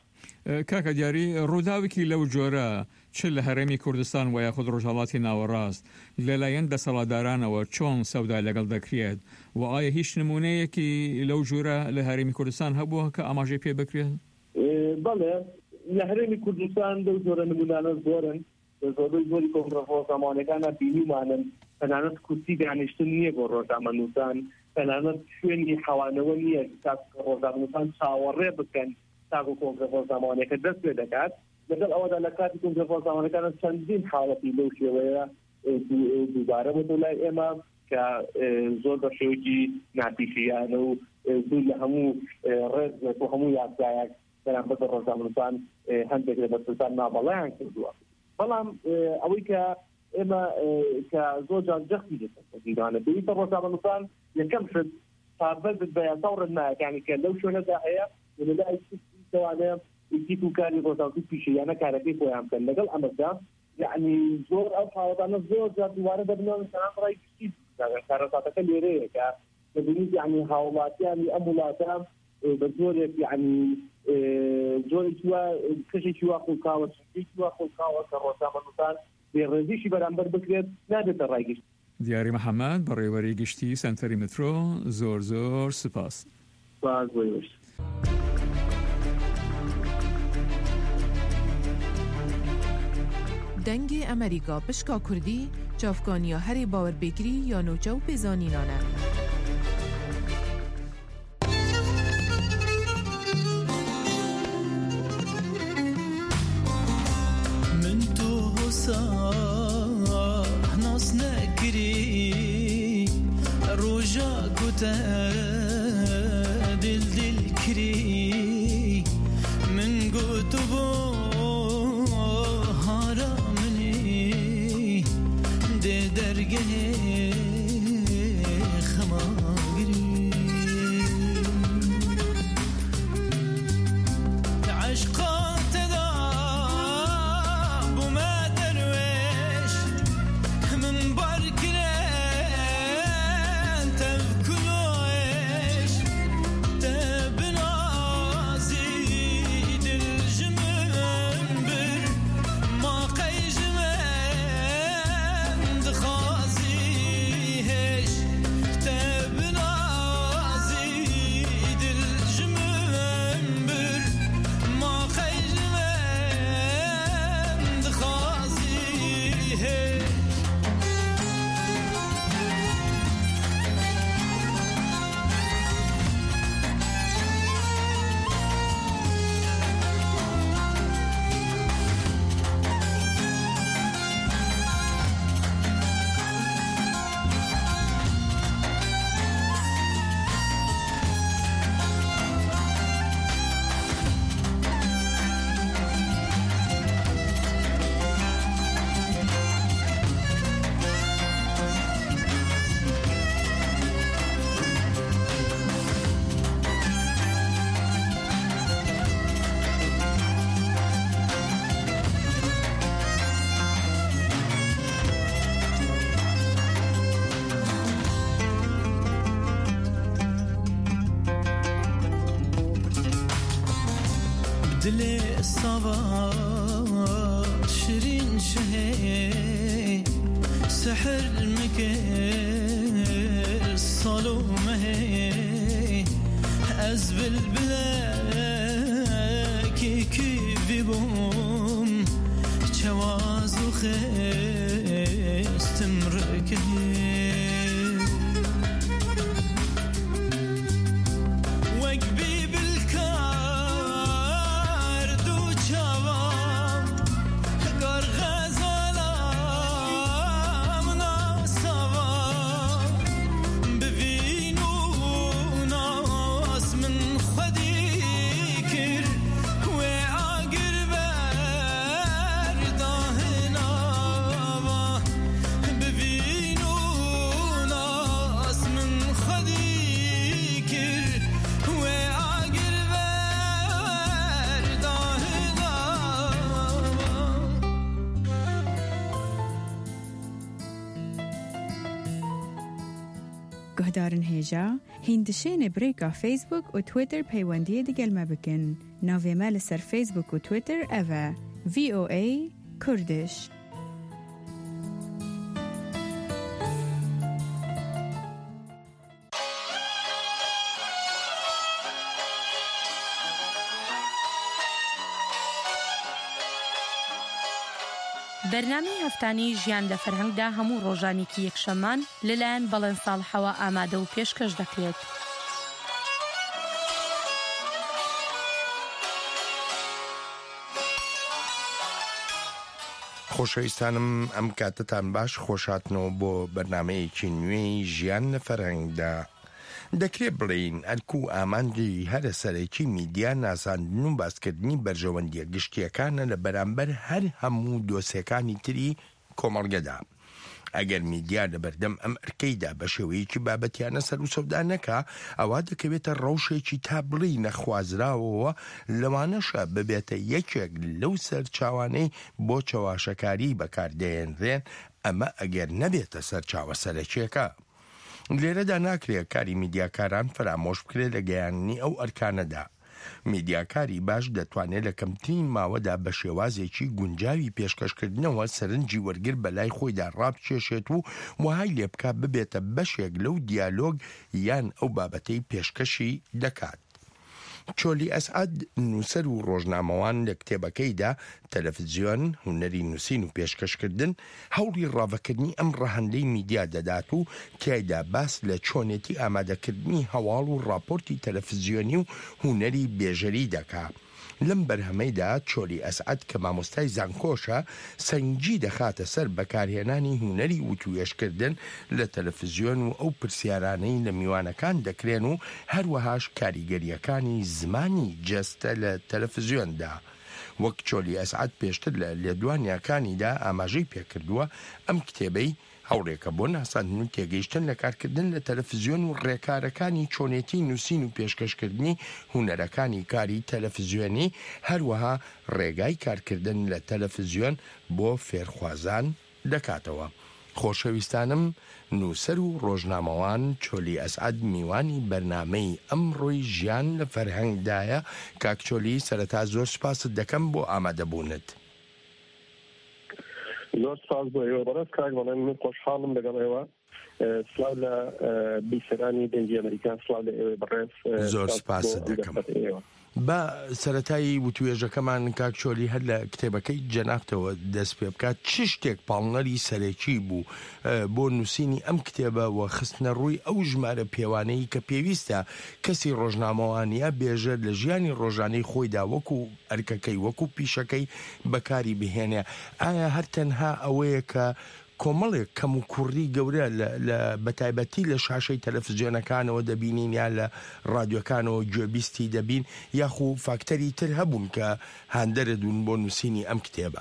کاکە دیاری ڕووداوێکی لەو جۆرە چ لە هەرێمی کوردستان و یاخود ڕۆژهەڵاتی ناوەڕاست لەلایەن دەسەڵاتدارانەوە چۆن سەودا لەگەڵ دەکرێت و ئایا هیچ نمونەیەکی لەو جۆرە لە هەرێمی کوردستان هەبووە کە ئاماژەی پێ بکرێت؟ بەڵێ لە هەرێمی کوردستان لەو جۆرە نمونانە زۆرن زۆری کۆنگرە ڕۆژنامەکانە بینیمانن تەنانەت کورسی دانیشتن نییە بۆ ڕۆژنامەنووسان تەنانەت شوێنی حەوانەوە نییە ڕۆژنامەنووسان چاوەڕێ بکەن تاکو کۆنگرە ڕۆژنامەکە دەست پێ دەکات لەگەڵ ئەوەدا لە کاتی کۆنگرە ڕۆژنامەکانە چەندین حاڵەتی لەو شێوەیە دووبارە بۆ لای ئێمە کە زۆر بە شێوەیەکی ناپیشیانە و دوو لە هەموو ڕێز و هەموو یادگایەک بەرامبەر بە ڕۆژنامەنووسان هەندێک لە بەرپرسان نابەڵایان کردووە. بەڵام ئەوەی کە ئێمە کە زۆر جار جەختی دەکەن پێویستە ڕۆژنامەنووسان یەکەم شت پابەست بە یاسا و ڕێنمایەکانی کە لەو شوێنەدا هەیە لەلای توانێ ئیتیک و کاری ڕۆژنامەنووسی پیشەیانە کارەکەی خۆیان بکەن لەگەڵ ئەمەدا یعنی زۆر ئەو حاڵەتانە زۆر جار دووارە دەبنەوە سەران ڕای گشتی کارەساتەکە لێرەیە کە دەبینیت یعنی هاوڵاتیانی ئەم وڵاتە بە زۆرێک یعنی زۆرێکی وا کەشێکی وا خۆڵکاوە چێکی وا خۆڵکاوە کە ڕۆژنامەنووسان بێڕێزیشی بەرامبەر بکرێت نابێتە ڕای گشت. دیاری محەممەد بەڕێوەری گشتی سنتەری مترۆ زۆر زۆر سپاس. سپاس بۆی باش. دەنگی ئەمریکا پشکا کوردی چافکانیا هەرێ باوەربێگری یا نوچە و پێزانینانە. من تو ناس نکری روژا گوته دل کری من گوتو بو درگه خماگری عشقات دا بوم درویش من بارکرن تفکلوش تبنازی دل جمن بر ما قیجمن دل صبا شیرین شه سحر المكر صالومه از بلبلك كيف بوم جوازو خستمركه گهدارن هیجا هندشین بریکا فیسبوک و تویتر پیوندی دیگل ما بکن. ناوێمە لەسەر فیسبوک و تویتر ئەڤە VOA کوردش. بەرنامەی هەفتانەی ژیان لە فەرهەنگدا هەموو ڕۆژانێکی یەکشەممان لەلایەن بەڵێن ساڵحەوە ئامادە و پێشکەش دەکرێت. خۆشەویستانم ئەم کاتتان باش خۆشاتنەوە بۆ بەرنامەیەکی نوێی ژیان لە فەرهەنگدا. دەکرێت بڵێین ئەلکو ئامانجی هەرە سەرەکی میدیا ناساندن و باسکردنی بەرژەوەندیە گشتیەکانە لە بەرامبەر هەر هەموو دۆسیەکانی تری کۆمەڵگەدا. ئەگەر میدیا لە بەردەم ئەم ئەرکەیدا بە شێوەیەکی بابەتیانە سەر و سەودا نەکا، ئەوا دەکەوێتە ڕەوشێکی تا بڵی نەخوازراوەوە، لەوانەشە ببێتە یەکێک لەو سەرچاوانەی بۆ چەواشەکاری بەکاردێنرێن، ئەمە ئەگەر نەبێتە سەرچاوە سەرەکیەکە. لێرەدا ناکرێت کاری میدیاکاران فرامۆش بکرێت لە گەیاندنی ئەو ئەرکانەدا. میدیاکاری باش دەتوانێت لە کەمترین ماوەدا بە شێوازێکی گونجاوی پێشکەشکردنەوە سەرنجی وەرگر بەلای خۆیدا ڕابکێشێت و وهای لێ بکات ببێتە بەشێک لەو دیالۆگ یان ئەو بابەتەی پێشکەشی دەکات. چۆلی ئەسعەد نووسەر و ڕۆژنامەوان لە کتێبەکەیدا تەلەڤیزیۆن، هونەری نووسین و پێشکەشکردن هەوڵی ڕاوەکردنی ئەم ڕەهەندەی میدیا دەدات و تیایدا باس لە چۆنێتی ئامادەکردنی هەواڵ و راپۆرتی تەلەڤیزیۆنی و هونەری بێژەری دەکات. لەم بەرهەمەیدا چۆلی ئەسعەد کە مامۆستای زانکۆشە سەنگی دەخاتە سەر بەکارهێنانی هونەری وتوێشکردن لە تەلەڤیزیۆن و ئەو پرسیارانەی لە میوانەکان دەکرێن و هەروەهاش کاریگەریەکانی زمانی جەستە لە تەلەڤیزیۆندا. وەک چۆلی ئەسعەد پێشتر لە لێدوانیەکانیدا ئاماژەی پێکردووە، ئەم کتێبەی هەوڵێکە بۆ ناساندن و تێگەیشتن لە کارکردن لە تەلەڤیزیۆن و ڕێکارەکانی چۆنێتی نووسین و پێشکەشکردنی هونەرەکانی کاری تەلەڤیزیۆنی، هەروەها ڕێگای کارکردن لە تەلەڤیزیۆن بۆ فێرخوازان دەکاتەوە. خۆشەویستانم، نووسەر و ڕۆژنامەوان چۆلی ئەسعەد میوانی بەرنامەی ئەمڕۆی ژیان لە فەرهەنگدایە. کاک چۆلی، سەرەتا زۆر سوپاست دەکەم بۆ ئامادەبوونت. زۆر سپاس بۆ ئێوە بەڕێز کاک، بەڵێن من خۆشحاڵم لەگەڵ ئێوە. سلااو لە بیسەرانی دەنگی ئەمریکا، سلااو لە ئێوە بەڕێز. زۆر سپاست دەکەم. بە سەرەتایی وتوێژەکەمان کاک چۆلی هەر لە کتێبەکەی جەنابتەوە دەست پێ بکات، چ شتێک پاڵنەری سەرەکی بوو بۆ نووسینی ئەم کتێبە و خستنە ڕووی ئەو ژمارە پێوانەی کە پێویستە کەسی ڕۆژنامەوانیە بێژە لە ژیانی ڕۆژانەی خۆیدا وەکو ئەرکەکەی وەکو پیشەکەی بەکاری بهێنێ؟ ئایا هەر تەنها ئەوەیە کە کۆمەڵێک کەم و کوڕی گەورە لە بەتایبەتی لە شاشەی تەلەڤیزیۆنەکانەوە دەبینین یا لە ڕادیۆکانەوە گوێبیستی دەبین، یاخو فاکتەری تر هەبوون کە هاندەرەدون بۆ نووسینی ئەم کتێبە؟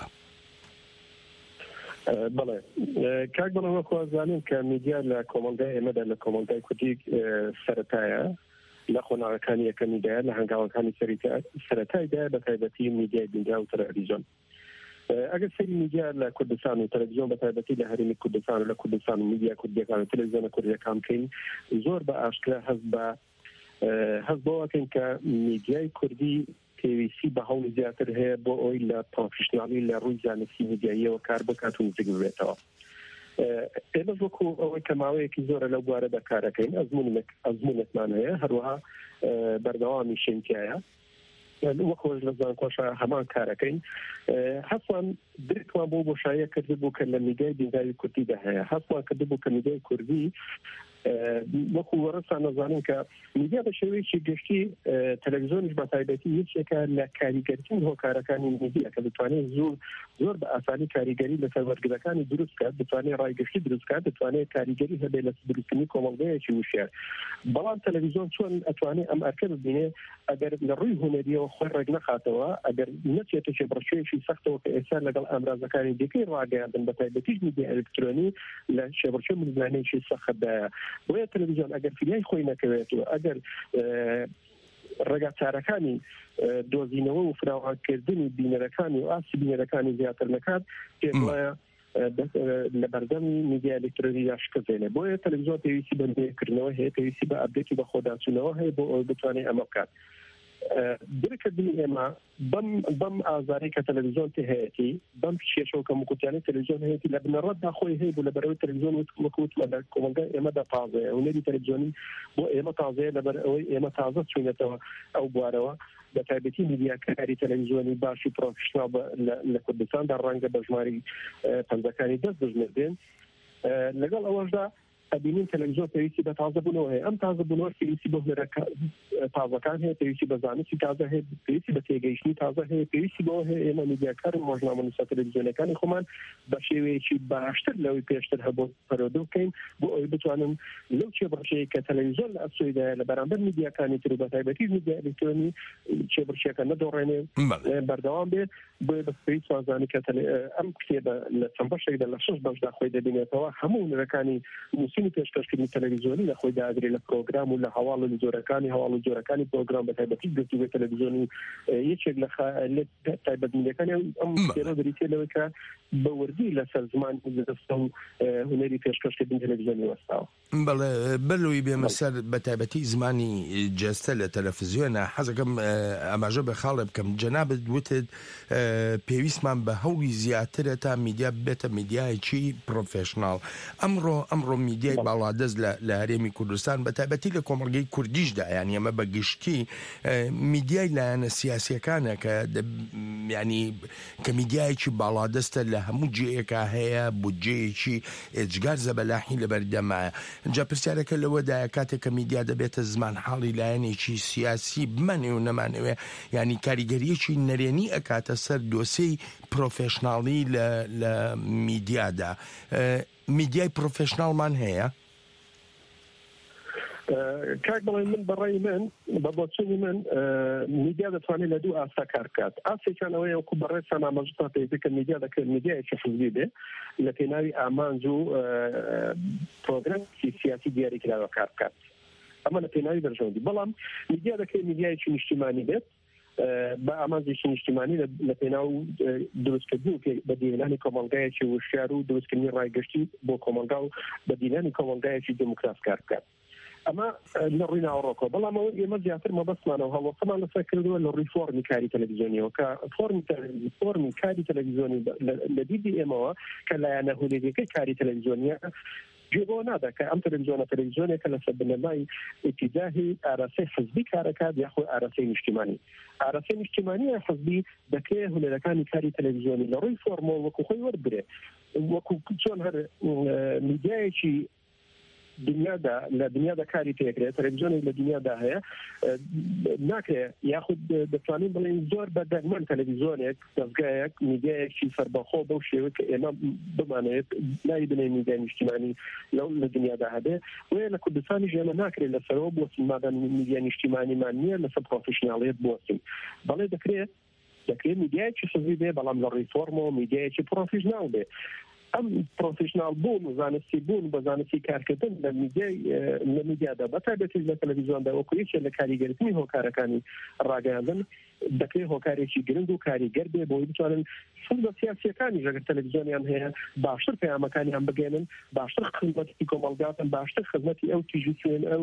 بەڵێ کاک، بەڵێ وەکوازانین کە میدیا لە کۆمەلگای ئێمەدا لە کۆمەلگای کوردی سەرەتایە لە خۆناغەکانی یەکەمیدایە، لە هەنگاوەکانی سەرەتایدا بەتایبەتی میدیای دنیا و تەلەڤیزیۆن. ئەگەر سەری میدیا لە کوردستان و تەلەڤیزیۆن بەتایبەتی لە هەرێمی کوردستان و لە کوردستان و میدیا کوردیەکان و تەلەڤیزیۆنە کوردیەکان بکەین، زۆر بە ئاشکرا هەست بۆەکەین کە میدیای کوردی پێویستی بە هەوڵی زیاتر هەیە بۆ ئەوی لە پرۆفیشنالی لە ڕووی زانستی میدیاییەوە کار بکات و نزیک ببێتەوە. ئێمە وەکو ئەوەی کە ماوەیەکی زۆرە لەو بوارە بەکارەکەین، ئەزمونێکمان هەیە، هەروەها بەردەوامی شێنکایە، وەکۆش لە زانکۆشە هەمان کارەکەین. هەستوان درێکمان بۆ بۆشاییە کردبوو کە لە میدیای دینداری کوردیدا هەیە، هەستوان کردبوو کە میدیای کوردی وەکو وەڕستان نەزانین کە میدیا بە شێوەیەکی گشتی تەلەڤیزیۆنیش بەتایبەتی یەکێکە لە کاریگەرترین هۆکارەکانی میدیا کە دەتوانێت زۆر بە ئاسانی کاریگەری لەسەر وەرگرەکانی دروست بکات، دەتوانێت ڕایگەشتی دروست بکات، دەتوانێت کاریگەری هەبێت لە دروستکردنی کۆمەڵگەیەکی وشیار. بەڵام تەلەڤیزیۆن چۆن ئەتوانێت ئەم ئەرکە ببینێ ئەگەر لە ڕووی هونەریەوە خۆی ڕێک نەخاتەوە، ئەگەر نەچێتە شێبڕچێکی سەختەوە کە ئێستا لەگەڵ ئامرازەکانی دیکەی ڕاگەیاندن بەتایبەتیش میدیا ئەلکترۆنی لە شێبڕچێ مزمانەیەکی سەختەدایە. بۆیە تەلەڤیزیۆن ئەگەر فریای خۆی نەکەوێتەوە، ئەگەر ڕێگاچارەکانی دۆزینەوە و فراوانکردنی بینەرەکانی و ئاسی بینەرەکانی زیاتر نەکات، پێم وایە لە بەردەمی میدیا ئەلکترۆنیدا شکستێنێ. بۆیە تەلەڤیزیۆن پێویستی بە نوێکردنەوە هەیە، پێویستی بە ئەپدێتی بە خۆداچوونەوە هەیە بۆ ئەوە بتوانێت ئەمە بکات. درکردنی ئێمە بەم ئازارەی کە تەلەڤیزیۆن هەیەی بەم کێشە و کەموکوتیانەی تەلەڤیزیۆن هەیەی لە بنەڕەتدا خۆی هەیە بوو لە بەرەوەی تەلەڤیزیۆن وەکوتمە لە کۆمەلگای ئێمەدا تازەیە هونەری تەلەڤیزیۆنی بۆ ئێمە تازەیە لەبەر ئەوەی ئێمە تازە چوونێتەوە ئەو بوارەوە بە تایبەتی میدیاکاری تەلەڤیزیۆنی باشی پرۆفیشناڵ لە کوردستاندا ڕەنگە بە ژماری پەنجەکانی دەست بژمێردێن لەگەڵ ئەوەشدا ئەبینین تەلەڤیزیۆن پێویستی بە تازەبوونەوە هەیە ئەم تازەبوونەوە پێویستی بۆ هنەرەکە تازەکان هەیە پێویستی بە زانستی تازە هەیە پێویستی بە تێگەیشتنی تازە هەیە پێویستی بۆ هەیە ئێمە میدیاکار ڕۆژنامەنووسە تەلەڤیزیۆنەکانی خۆمان بە شێوەیەکی باشتر لەوەی پێشتر هەبوو پەرۆدە بکەین بۆ ئەوەی بتوانن لەو چێبڕچەیە کە تەلەڤیزیۆن لە ئەسوودایە لە بەرامبەر میدیاکانی تر و بە تایبەتی میدیا ئەلکترۆنی چێبڕچەکە نەدۆڕێنێ بەردەوام بێت بۆ بەسپەی سازانی کە ئەم کتێبە لە چەند بەشێکدا لە 6 بەشدا خۆی دەبینێتەوە هەموو هونەرەکانی نووسینی پێشکەشکردنی تەلەڤیزیۆنی لە خۆی داگرێت لە پرۆگرام و لە هەواڵ و زۆرەکانی هەواڵ و جۆرەکانی پرۆگرام بە تایبەتی گفتوگۆی تەلەڤیزیۆنی یەکێک لە تایبەتمەندیەکانی ئەم فێرە بریتێ لەوەی کە بە وردی لەسەر زمان دەستە و هونەری پێشکەشکردنی تەلەڤیزیۆنی وەستاوە بەڵێ بەلوی بێمە سەر بە تایبەتی زمانی جەستە لە تەلەڤیزیۆنە حەزەکەم ئەماژە بە خاڵێ بکەم جەنابەت وتت پێویستمان بە هەوڵی زیاترە تا میدیا بێتە میدیایکی پرۆفێشناڵ ئەمڕۆ میدیای باڵادەست لە هەرێمی کوردستان بە تایبەتی لە کۆمەڵگەی کوردیشدا یعنی ئەمە بە گشتی میدیای لایەنە سیاسیەکانە ینی کە میدیایکی باڵادەستە لە هەموو جێیەکە هەیە بودجەیەکی ئێجگار زەبەلاحی لەبەردەمایە جا پرسیارەکە لەوەدایە کاتێک کە میدیا دەبێتە زمان حاڵی لایەنێکی سیاسی بمانێ و نەمانەوێ ینی کاریگەریەکی نەرێنی ئەکاتە سەر دۆسەی پرۆفێشناڵی لە میدیادا میدیای پرۆفێشناڵمان هەیە کاک بڵێ من بەڕێی من بە بۆچوونی من میدیا دەتوانێت لە دوو ئاستا کار بکات ئاسێکیانەوەی وەکو بەڕێ سەنامەژستا پێویستە کە میدیا دەکرێت میدیایەکی حزبی بێ لە پێناوی ئامانج و پرۆگرامێکی سیاسی دیاریکراوە کار بکات ئەمە لە پێناوی بەرژەوەندی بەڵام میدیا دەکرێت میدیایەکی نیشتیمانی بێت بە ئامانجێکی نیشتیمانی لە پێناو دروستکردن بەدیێنانی کۆمەڵگایەکی وشیار و دروستکردنی ڕایگەشتی بۆ کۆمەلگا و بەدیێنانی کۆمەڵگایەکی دموکراس کار بکات ئەمە لە ڕووی ناوەڕۆکەوە بەڵام ئەوە ئێمە زیاتر مەبەستمانەوە هەڵوەسەمان لەسەر کردووە لە ڕووی فۆرمی کاری تەلەڤیزیۆنیەوە کە فۆرمی کاری تەلەڤیزیۆنی لە دیدی ئێمەوە کە لایەنە هولێریەکەی کاری تەلەڤیزیۆنیە جێبەوە نادا کە ئەم تەلەڤیزیۆنێکە لەسەر بنەمای ئیتیجاهی ئاراسەی حزبی کارەکات یاخۆی ئاراسەی نیشتیمانی ئاراسەی نیشتیمانی حزبی دەکرێت هونەرەکانی کاری تەلەڤیزیۆنی لە ڕووی فۆرمۆ وەکو خۆی وەربگرێ وەکو چۆن هەر میدیایەکی دنیادا لە دنیادا کاری پێکرێت تەلەڤیزیۆنێک لە دنیادا هەیە ناکرێت یاخود دەتوانین بڵێن زۆر بەدەگمەن تەلەڤیزیۆنێک دەستگایەک میدیایەکی سەربەخۆ بەو شێوە کە ئێمە بمانێت ناوی بنێ میدیای نیشتیمانی لە دنیادا هەبێ وێ لە کوردستانی ژێمە ناکرێت لەسەرەوە بۆچین مادام میدیای نیشتیمانیمان نییە لەسەر پرۆفێشناڵیەت بۆچین بەڵێ دەکرێت میدیایەکی حزبی بێ بەڵام لە ڕووی فۆرمۆ میدیایەکی پرۆفێشناڵ بێ ئەم پرۆفێشناڵ بوون و زانستی بوون بە زانستی کارکردن لە میدیادا بەتایبەتی لە تەلەڤیزیۆندا وەکو یەکێک لە کاریگەرتنی هۆکارەکانی ڕاگەیاندن دەکرێت هۆکارێکی گرنگ و کاریگەر بێ بۆی بتوانن سەربە سیاسیەکانی ژەگەر تەلەڤیزیۆنیان هەیە باشتر پەیامەکانیان بگەێنن باشتر خزمەتی کۆمەڵگاتن باشتر خزمەتی ئەو تیژ و توێن ئەو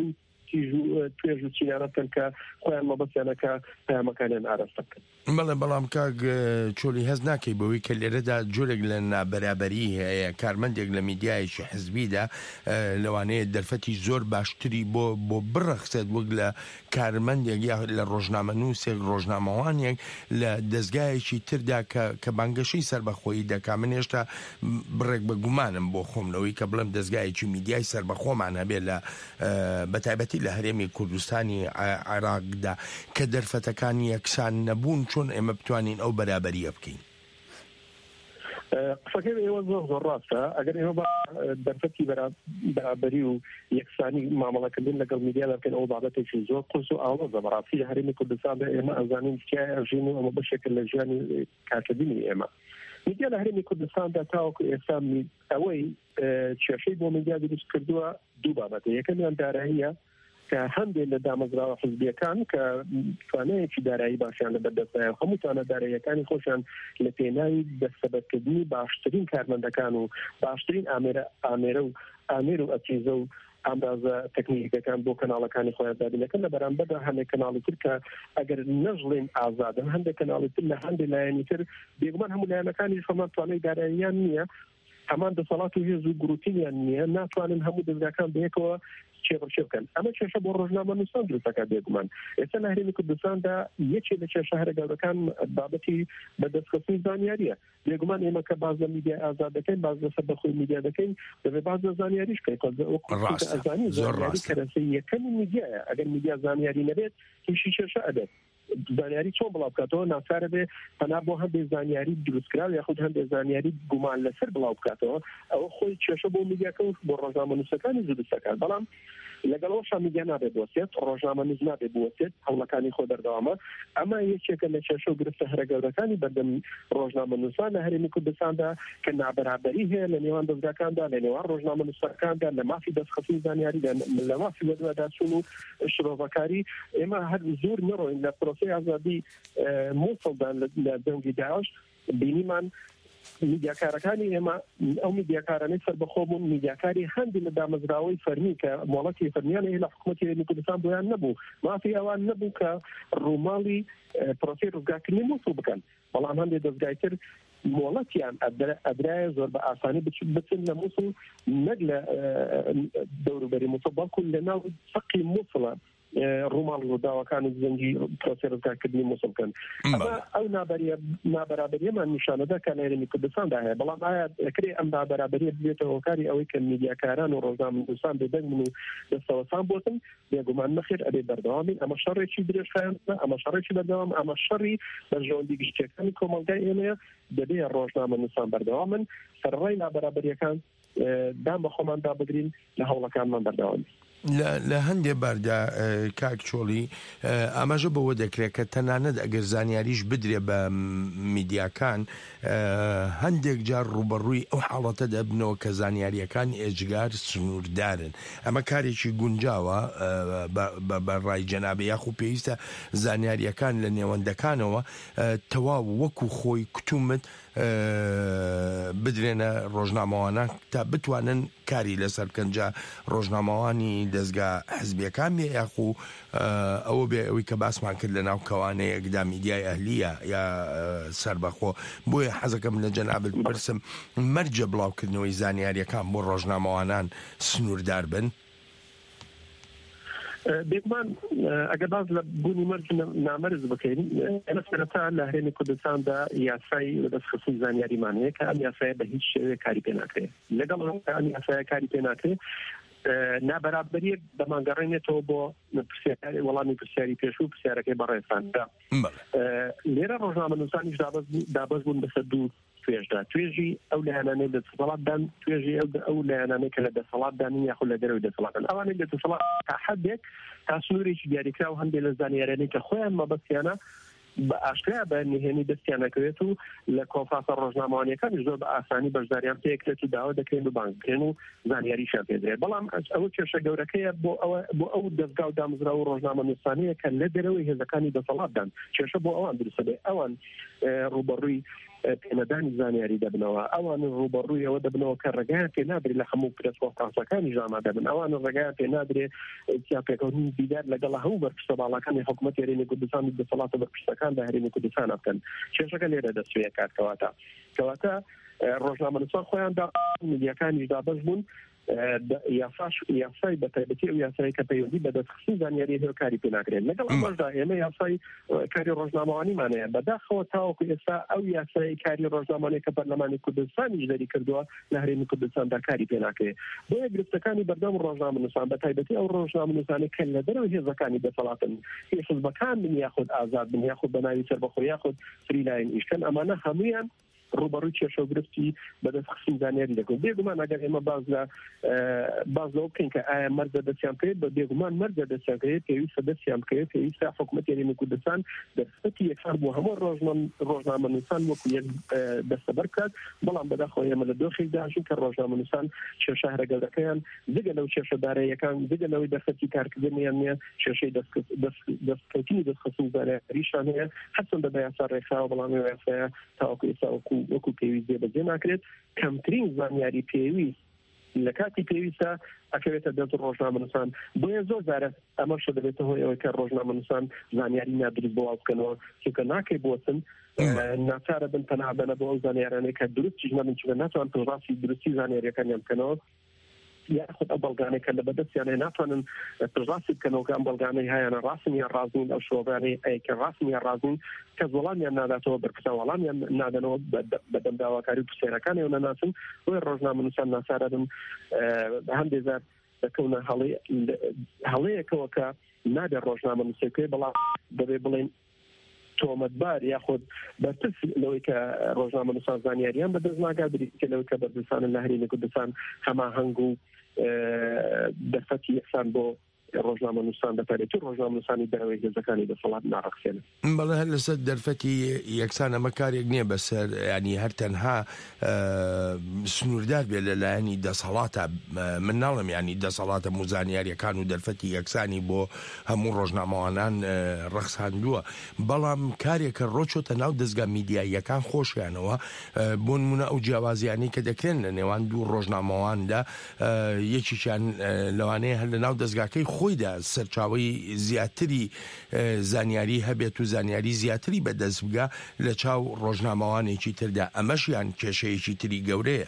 توێژ و چینارەتن کە خۆیان مەبەستیانەکە پەیامەکانیان ئاراستە بکەن بەڵێ بەڵام کاک چۆلی هەز ناکەی بەوەی کە لێرەدا جۆرێک لە نابەرابەری هەیە کارمەندێک لە میدیایەکی حزبیدا لەوانەیە دەرفەتی زۆر باشتری بۆ بڕەخسێت وەک لە کارمەندێک یا لە ڕۆژنامەنووسێک ڕۆژنامەوانێک لە دەستگایەکی تردا کە بانگەشەی سەربەخۆیی دەکا من هێشتا بڕێک بە گومانم بۆ خۆم لەوەی کە بڵێم دەستگایەکی میدیای سەربەخۆمان هەبێت لە بەتایبەتی لە هەرێمی کوردستانی عێراقدا کە دەرفەتەکانی یەکسان نەبوون چۆن ئێمە بتوانین ئەو بەرابەریە بکەین قسەکەی ئێوە زۆر ڕاستە ئەگەر ئێوە دەرفەتی بەرابەری و یەکسانی مامەڵەکردن لەگەڵ میدیا دەکەن ئەو بابەتێکی زۆر قرس و ئاوەزە بەڕاستی لە هەرێمی کوردستاندا ئێمە ئەزانین تکایە ئەژین و ئەمە بەشێک لە ژیانی کارکردنی ئێمە میدیا لە هەرێمی کوردستاندا تاوەکو ئێستا ئەوەی کێشەی بۆ میدیا دروست کردووە دوو بابەتە یەکەمیان داراییە کە هەندێک لە دامەزراوە حزبیەکان کە توانایەکی دارایی باشیان لەبەردەستایە هەمووتانە داراییەکانی خۆشیان لە پێناوی دەستەبەرکردنی باشترین کارمەندەکان و باشترین ئامێرە و ئەتیزە و ئەندازە تەکنیکەکان بۆ کەناڵەکانی خۆیان دابینەکەن لە بەرامبەردا هەندێک کەناڵی تر کە ئەگەر نەژڵێن ئازادن هەندێک کەناڵی تر لە هەندێک لایەنی تر بێگومان هەموو لایەنەکانی خۆمان توانای داراییان نییە هەمان دەسەڵات و هێز و گروتینیان نییە ناتوانن هەموو دەستگاکان بەیەکەوە چێڕچێ بکەن ئەمە کێشە بۆ ڕۆژنامە نووسان دروستەکە بێگومان ئێستا لە هەرێمی کوردستاندا یەکێک لە کێشە هەرە گەورەکان بابەتی بەدەستکەوتنی زانیاریە بێگومان ئێمە کە باز لە میدیا ئازاد دەکەین باز لەسەر بەخۆی میدیا دەکەین دەبێت باز لە زانیاریش بکەین ئەزانی زانیاری کەرەسەی یەکەمی میدیایە ئەگەر میدیا زانیاری نەبێت هیچی کێشە ئەبێت زانیاری چۆن بڵاو بکاتەوە ناچارە بێ پەنا بۆ هەندێک زانیاری دروستکراوە یاخود هەندێک زانیاری گومان لەسەر بڵاو بکاتەوە ئەوە خۆی کێشە بۆ میدیاکە و بۆ ڕۆژنامە نووسەکانی زودستەکان بەڵام لەگەڵەوەشا میدیا نابێت بوەسێت ڕۆژنامە نووس نابێت بوەسێت هەوڵەکانی خۆ دەردەوامە ئەمە یەکێکە لە کێشە و گرفتە هەرە گەورەکانی بەردەم ڕۆژنامە نووسان لە هەرێمی کوردستاندا کە نابەرابەری هەیە لە نێوان دەستگاکاندا لە نێوان ڕۆژنامە نووسەکاندا لە مافی دەستخەفی زانیاری لە مافی وەدوەداچوون و شرۆڤەکاری ئێمە هەر زۆر نەڕۆین لە پرۆسەی ئازادی مووسڵدان لە دەنگی داعش بینیمان میدیاکارەکانی ئێمە ئەو میدیاکارانەی سەربەخۆبوون میدیاکاری هەندی لە دامەزراوەی فەرمی کە مۆڵەتی فەرمیان لە حکوومەتی هەرێمی کوردستان بۆیان نەبوو مافی ئەوان نەبوو کە ڕووماڵی پرۆسەی ڕزگارکردنی مووسڵ بکەن بەڵام هەندێک دەستگای تر مۆڵەتیان ئەدرایە زۆر بە ئاسانی بچن لە مووسڵ نەک لە دەوروبەری مووسڵ بەڵکو لە ناو سەقی مووسڵە ڕووماڵ ڕووداوەکان و زەنگی پرۆسەی ڕزگارکردنی مووسڵ بکەن ئەو نابەرابەریەمان نیشانەدا کە لە هەرێمی کوردستاندا هەیە بەڵام ئایا دەکرێ ئەم نابەرابەریە بێتە هۆکاری ئەوەی کە میدیاکاران و ڕۆژنامە نووسان بێدەنگن و دەستەوەسان بۆتن بێگومان نەخێر ئەبێ بەردەوامین ئەمە شەڕێکی درێژخایەنە ئەمە شەڕێکی بەردەوام ئەمە شەڕی بەرژەوەندی گشتیەکانی کۆمەلگای ئێمەیە دەبێ ڕۆژنامە نووسان بەردەوامن سەرڕای نابەرابەریەکان دام بە خۆمان دابگرین لە هەوڵەکانمان بەردەوامین لە هەندێک باردا کاک چۆڵی ئاماژە بەوە دەکرێت کە تەنانەت ئەگەر زانیاریش بدرێ بە میدیاکان هەندێک جار ڕوبەڕووی ئەو حاڵەتە دەبنەوە کە زانیاریەکانی ئێجگار سنووردارن ئەمە کارێکی گونجاوە بەڕای جەنابێ یاخو پێویستە زانیاریەکان لە نێوەندەکانەوە تەواو وەکو خۆی کتومت بدرێنە ڕۆژنامەوانە تا بتوانن کاری لەسەر بکەن جا ڕۆژنامەوانی دەستگا حزبیەکان بێ یاخو ئەوە بێ ئەوەی کە باسمان کرد لە ناو کەوانەیەکدا میدیای ئەهلیە یا سەربەخۆ بۆیە حەزەکەم لە جەنابت بپرسم مەرجە بڵاوکردنەوەی زانیاریەکان بۆ ڕۆژنامەوانان سنووردار بن بێگومان ئەگەر باز لە بوونی مەرج نامەرز بکەین ئێمە سەرەتا لە هەرێمی کوردستاندا یاسای دەستخستنی زانیاریمان هەیە کە ئەم یاسایە بە هیچ شێوەیە کاری پێ ناکرێت لەگەڵ ئەم یاسایە کاری پێ ناکرێت نابەرابەریەک دەمانگەڕێنێتەوە بۆ وەڵامی پرسیاری پێشوو پرسیارەکەی بەڕێستاندا لێرە ڕۆژنامە نووسانیش دابەز بوون بەسەر دوو توێژدا توێژی ئەو لایەنانەی لە دەسەڵاتدان توێژی ئەو لایەنانەی کە لە دەسەڵاتدانی یاخود لە دەرەوەی دەسەڵاتن ئەوانەی لە دەسەڵات تا حەدێک تا سنوورێکی دیاریکرا و هەندێک لە زانیاریانەی کە خۆیان مەبەستیانە بە ئاشکرا بە نهێنی دەستیانەکەوێت و لە کۆنفرانسە ڕۆژنامەوانیەکانی زۆر بە ئاسانی بەشداریان پێکرێت و داوا دەکرێن و بانگ بکرێن و زانیاریشیان پێدرێت بەڵام ئەوە کێشە گەورەکەیە بۆ ئەو دەستگا و دامزرا و ڕۆژنامە نووسانەیە کە لە دەرەوەی هێزەکانی دەسەڵاتدان کێشە بۆ ئەوان دروستە بێ ئەوان ڕوبەڕووی پێنەدانی زانیاری دەبنەوە ئەوان ڕوبەڕووی ئەوە دەبنەوە کە ڕێگایان پێ نادرێت لە هەموو پرس کۆنفرانسەکانی ژاما دەبن ئەوان ڕێگایان پێ نادرێت پێکەوتنی دیدار لەگەڵ هەموو بەرپرسە باڵەکانی حکوومەت هەرێمی کوردستان و دەسەڵاتە بەرپرسەکان لە هەرێمی کوردستان بکەن کێشەکە لێرە دەستوێ کاتکەواتە ڕۆژنامە نووسان خۆیان میدیاکانیش دابەش بوون یاسای بەتایبەتی ئەو یاسایی کە پەیوەندی بە دەستخستنی زانیاری هەیە کاری پێ ناکرێت لەگەڵ ئەمەشدا ئێمە یاسای کاری ڕۆژنامەوانیمانەیە بەداخەوە تاوەکو ئێستا ئەو یاسایی کاری ڕۆژنامەوانەیە کە پەرلەمانی کوردستانیش دەری کردووە لە هەرێمی کوردستاندا کاری پێ ناکرێت بۆیە گرفتەکانی بەردەم ڕۆژنامە نووسان بەتایبەتی ئەو ڕۆژنامە نووسانەی کە لە دەرەوەی هێزەکانی دەسەڵاتن حزبەکان بن یاخود ئازاد بن یاخود بە ناوی سەربەخۆ یاخود فریلاین ئیشکەن ئەمانە هەمویان ڕوبەڕووی کێشە و گرفتی بەدەستخستنی زانیاری دەکەن بێگومان ئەگەر ئێمە باز لەوە بکەین کە ئایا مەرجە دەستیان بکرێت بە بێگومان مەرجە دەستیان بکرێت پێویستە دەستیان بکرێت پێویستە حکوومەتی هەرێمی کوردستان دەستخستی یەکسان بۆ هەموو ڕۆژنامە نووسان وەکو یەک دەستەبەر بکات بەڵام بەداخەوە ئێمە لە دۆخێکدا هەژین کە ڕۆژنامە نووسان کێشە هەرە گەورەکەیان جگە لەو کێشەدارەیەکان جگە لەوەی دەرفەتی کارکردنیان نییە کێشەی دەستکەوتنی دەستخستنی زانیاریشان هەیە هەرچەندە بە یاسا ڕێکخراوە بەڵام یاسایە تاوەکو ئێستا وەکو پێویست بەجێ ناکرێت کەمترین زانیاری پێویست لە کاتی پێویستە ئەکەوێتە دەست ڕۆژنامەنووسان بۆیە زۆر جارە ئەمەش دەبێتە هۆی ئەوەی کە ڕۆژنامەنووسان زانیاری نادروست بۆ بکەنەوە چونکە ناکەی بۆچن ناچارە بن تەنابەنە بۆ ئەو زانیارانەی کە دروستیش نەبن چونکە ناتوان پڕاستی درستی زانیاریەکانیان بکەنەوە یاخود ئەو بەڵگانەی کە لە بەدەستیانەیە ناتوانن پڕاستی بکەنەوە کە ئەم بەڵگانەی هەیەە ڕاستن یان ڕازین ئەو شۆڤانەی کە ڕاستن یان ڕازین کەس وەڵامیان ناداتەوە بەرپرسە وەڵامیان نادەنەوە بەدەم داواکاری و پرسیارەکانیەوە نەناسن بۆیە ڕۆژنامەنووسان ناچارە بن هەندێک جار دەکەونە هەڵەیەکەوە کە نابێت ڕۆژنامەنووسەکەی بەڵام دەبێ بڵێن تۆمەتبار یاخود بەرپرس لەوەی کە ڕۆژنامەنووسان زانیاریان بەدەست ناگات بریتکە لەوەی کە بەردەستانە لە هەرێمی کوردستان هەماهەنگ و دەرفەتی یەکسان بۆ ڕۆژنامەنووسان دەپارێت و ڕۆژنامەنووسانی دەرەوەی هێزەکانی دەسەڵات ناڕەخسێنن بەڵێ هەر لەسەر دەرفەتی یەکسان ئەمە کارێک نییە بەسەر ینی هەر تەنها سنووردار بێت لەلایەنی دەسەڵاتە من ناڵم ینی دەسەڵاتە موزانیاریەکان و دەرفەتی یەکسانی بۆ هەموو ڕۆژنامەوانان ڕەخساندووە بەڵام کارێکە ڕۆچۆتە ناو دەستگا میدیاییەکان خۆشیانەوە بۆ نمونە ئەو جیاوازیانی کە دەکرێن لە نێوان دوو ڕۆژنامەواندا یەکیشیان لەوانەیە هەر لە ناو دەستگاکەی خۆیدا سەرچاوی زیاتری زانیاری هەبێت و زانیاری زیاتری بەدەست بگا لە چاو ڕۆژنامەوانێکی تردا ئەمەشیان کێشەیەکی تری گەورەیە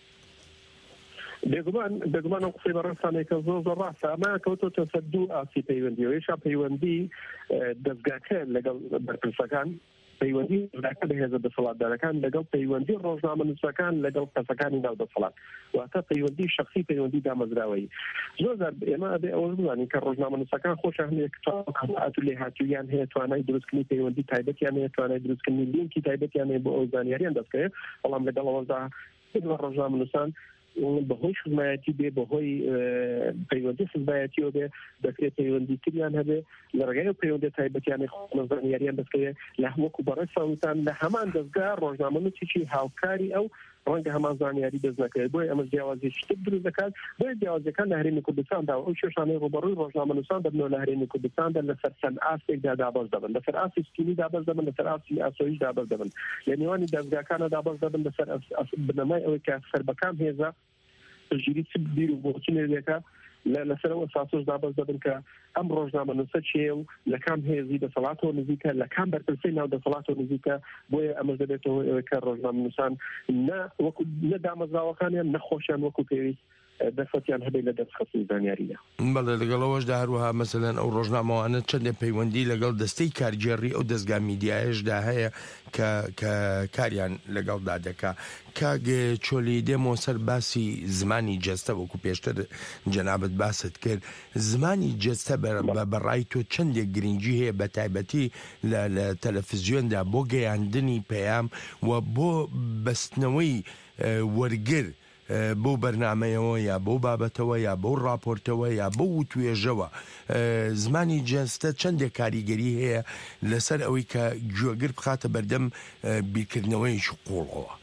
بێگومان ئەو قسەی بەڕێستانێکە زۆر ڕاستە ئەمە کەوتۆتە سەر دوو ئاسی پەیوەندیەوە یەکیان پەیوەندی دەستگاکە لەگەڵ بەرپرسەکان پەیوەندی دەستگاکە بە هێزە دەسەڵاتدارەکان لەگەڵ پەیوەندی ڕۆژنامەنووسەکان لەگەڵ کەسەکانی ناو دەسەڵات واتە پەیوەندی شەخسی پەیوەندی دامەزراوەیی زۆر جار ئێمە ئەبێ ئەوە بزانین کە ڕۆژنامەنووسەکان خۆشیان هەیە کە لێهاتوویان هەیە توانای دروستکردنی پەیوەندی تایبەتیان هەیە توانای دروستکردنی لینکی تایبەتیان هەیە بۆ ئەو زانیاریان دەستکەوێت بەڵام لەگەڵ ئەوەدا ڕۆژنامەنووسان بەهۆی خزمایەتی بێ بەهۆی پەیوەندی خزمایەتیەوە بێ دەکرێت پەیوەندی تریان هەبێ لە ڕێگای پەیوەندی تایبەتیانی زانیاریان دەستکەوێت لە وەکو بەڕێز ساوتان لە هەمان دەستگا ڕۆژنامەنووسێکی هاوکاری ئەو ڕەنگە هەمان زانیاری دەست نەکرێت بۆیە ئەمە جیاوازیێکی تر دروست دەکات بۆیە جیاوازیەکان لە هەرێمی کوردستاندا ئەو کێشانەی ڕوبەڕووی ڕۆژنامەنووسان دەبنەوە لە هەرێمی کوردستاندا لەسەر چەند ئاستێکدا دابەش دەبن لەسەر ئاستی سکیلی دابەش دەبن لەسەر ئاستی ئاسۆیش دابەش دەبن لە نێوانی دەستگاکانە دابەش دەبن لەسەر بنەمای ئەوەی کە سەربەکان هێزە ژیری چ بیر و بۆچینێکە لەسەرەوە ساسۆش دابەش دەبن کە ئەم ڕۆژنامەنووسە چێ و لە کام هێزی دەسەڵاتەوە نزیکە لە کام بەرپرسەی ناو دەسەڵاتەوە نزیکە بۆیە ئەمەش دەبێتەوە ئەوەی کە ڕۆژنامەنووسان وەکو نەدامەزراوەکانیان نەخۆشیان وەکو پێویست دەفەتیان هەبێت لە دەستخستنی زانیاریدا بەڵێ لەگەڵەوەشدا هەروەها مەسەلەن ئەو ڕۆژنامەوانە چەندێک پەیوەندی لەگەڵ دەستەی کارگێڕی ئەو دەستگا میدیایشدا هەیە کە کاریان لەگەڵدا دەکا کاگە چۆلی دێمەوە سەر باسی زمانی جەستە وەکو پێشتر جەنابەت باست کرد زمانی جەستە بەڕای تۆ چەندێک گرنگی هەیە بە تایبەتی لە تەلەڤیزیۆندا بۆ گەیاندنی پەیام و بۆ بەستنەوەی وەرگر بۆ بەرنامەیەوە یا بۆ بابەتەوە یا بۆ ڕاپۆرتەوە یا بۆ وتوێژەوە زمانی جەستە چەندێک کاریگەری هەیە لەسەر ئەوەی کە گوێگر بخاتە بەردەم بیرکردنەوەیشی قوڵەوە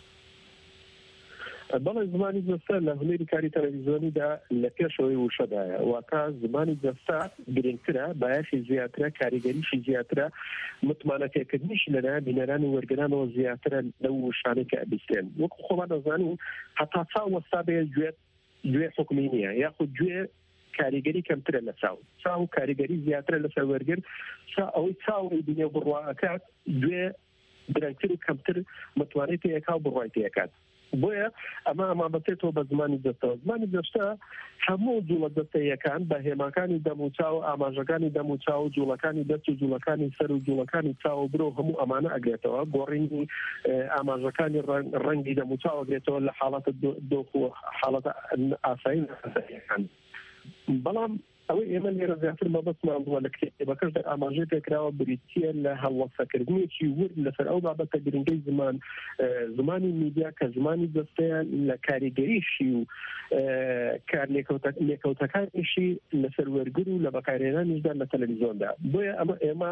بەڵێ زمانی جەستە لە هونەری کاری تەلەڤیزیۆنیدا لە پێشەوەی وشەدایە واتە زمانی جەستە گرنگترە بایەشی زیاترە کاریگەریشی زیاترە متمانەتێکردنیشی لەلایەن بینەرانی وەرگرانەوە زیاترە لەو وشانەی کە ئەبیستێن وەکو خۆمان دەزانین هەتا چاو وەستا بێ گوێ حکمی نییە یاخود گوێ کاریگەری کەمترە لە چاو کاریگەری زیاترە لەسەر وەرگر ئەوەی چاوی بینێ بڕواکات گوێ درەنگتر و کەمتر متوانێت پێیەکا و بڕوای پێیەکات بۆیە ئەمە ئەمابەتێتەوە بە زمانی جەستەوە زمانی جەستە هەموو جوڵە دەستەیەکان بە هێماکانی دەموچاو ئاماژەکانی دەموچاو جوڵەکانی دەست و جوڵەکانی سەر و جوڵەکانی چاو برۆ هەموو ئەمانە ئەگرێتەوە گۆڕینی ئاماژەکانی ڕەنگی دەموچاو ئەگرێتەوە لە حاڵەتە دۆخ و حاڵەتە ئاسایی دەستەیەکان بەڵام ئەوەی ئێمە لێرە زیاتر مەبەستمان بووە لە کتێبەکەشدا ئاماژەی پێکراوە بریتیە لە هەڵوەسەکردنیەکی ورد لەسەر ئەو بابەتە گرنگەی زمانی میدیا کە زمانی دەستەیە لە کاریگەریشی و کار لێکەوتەکانیشی لەسەر وەرگر و لە بەکارهێنانیشدا لە تەلەڤیزیۆندا بۆیە ئێمە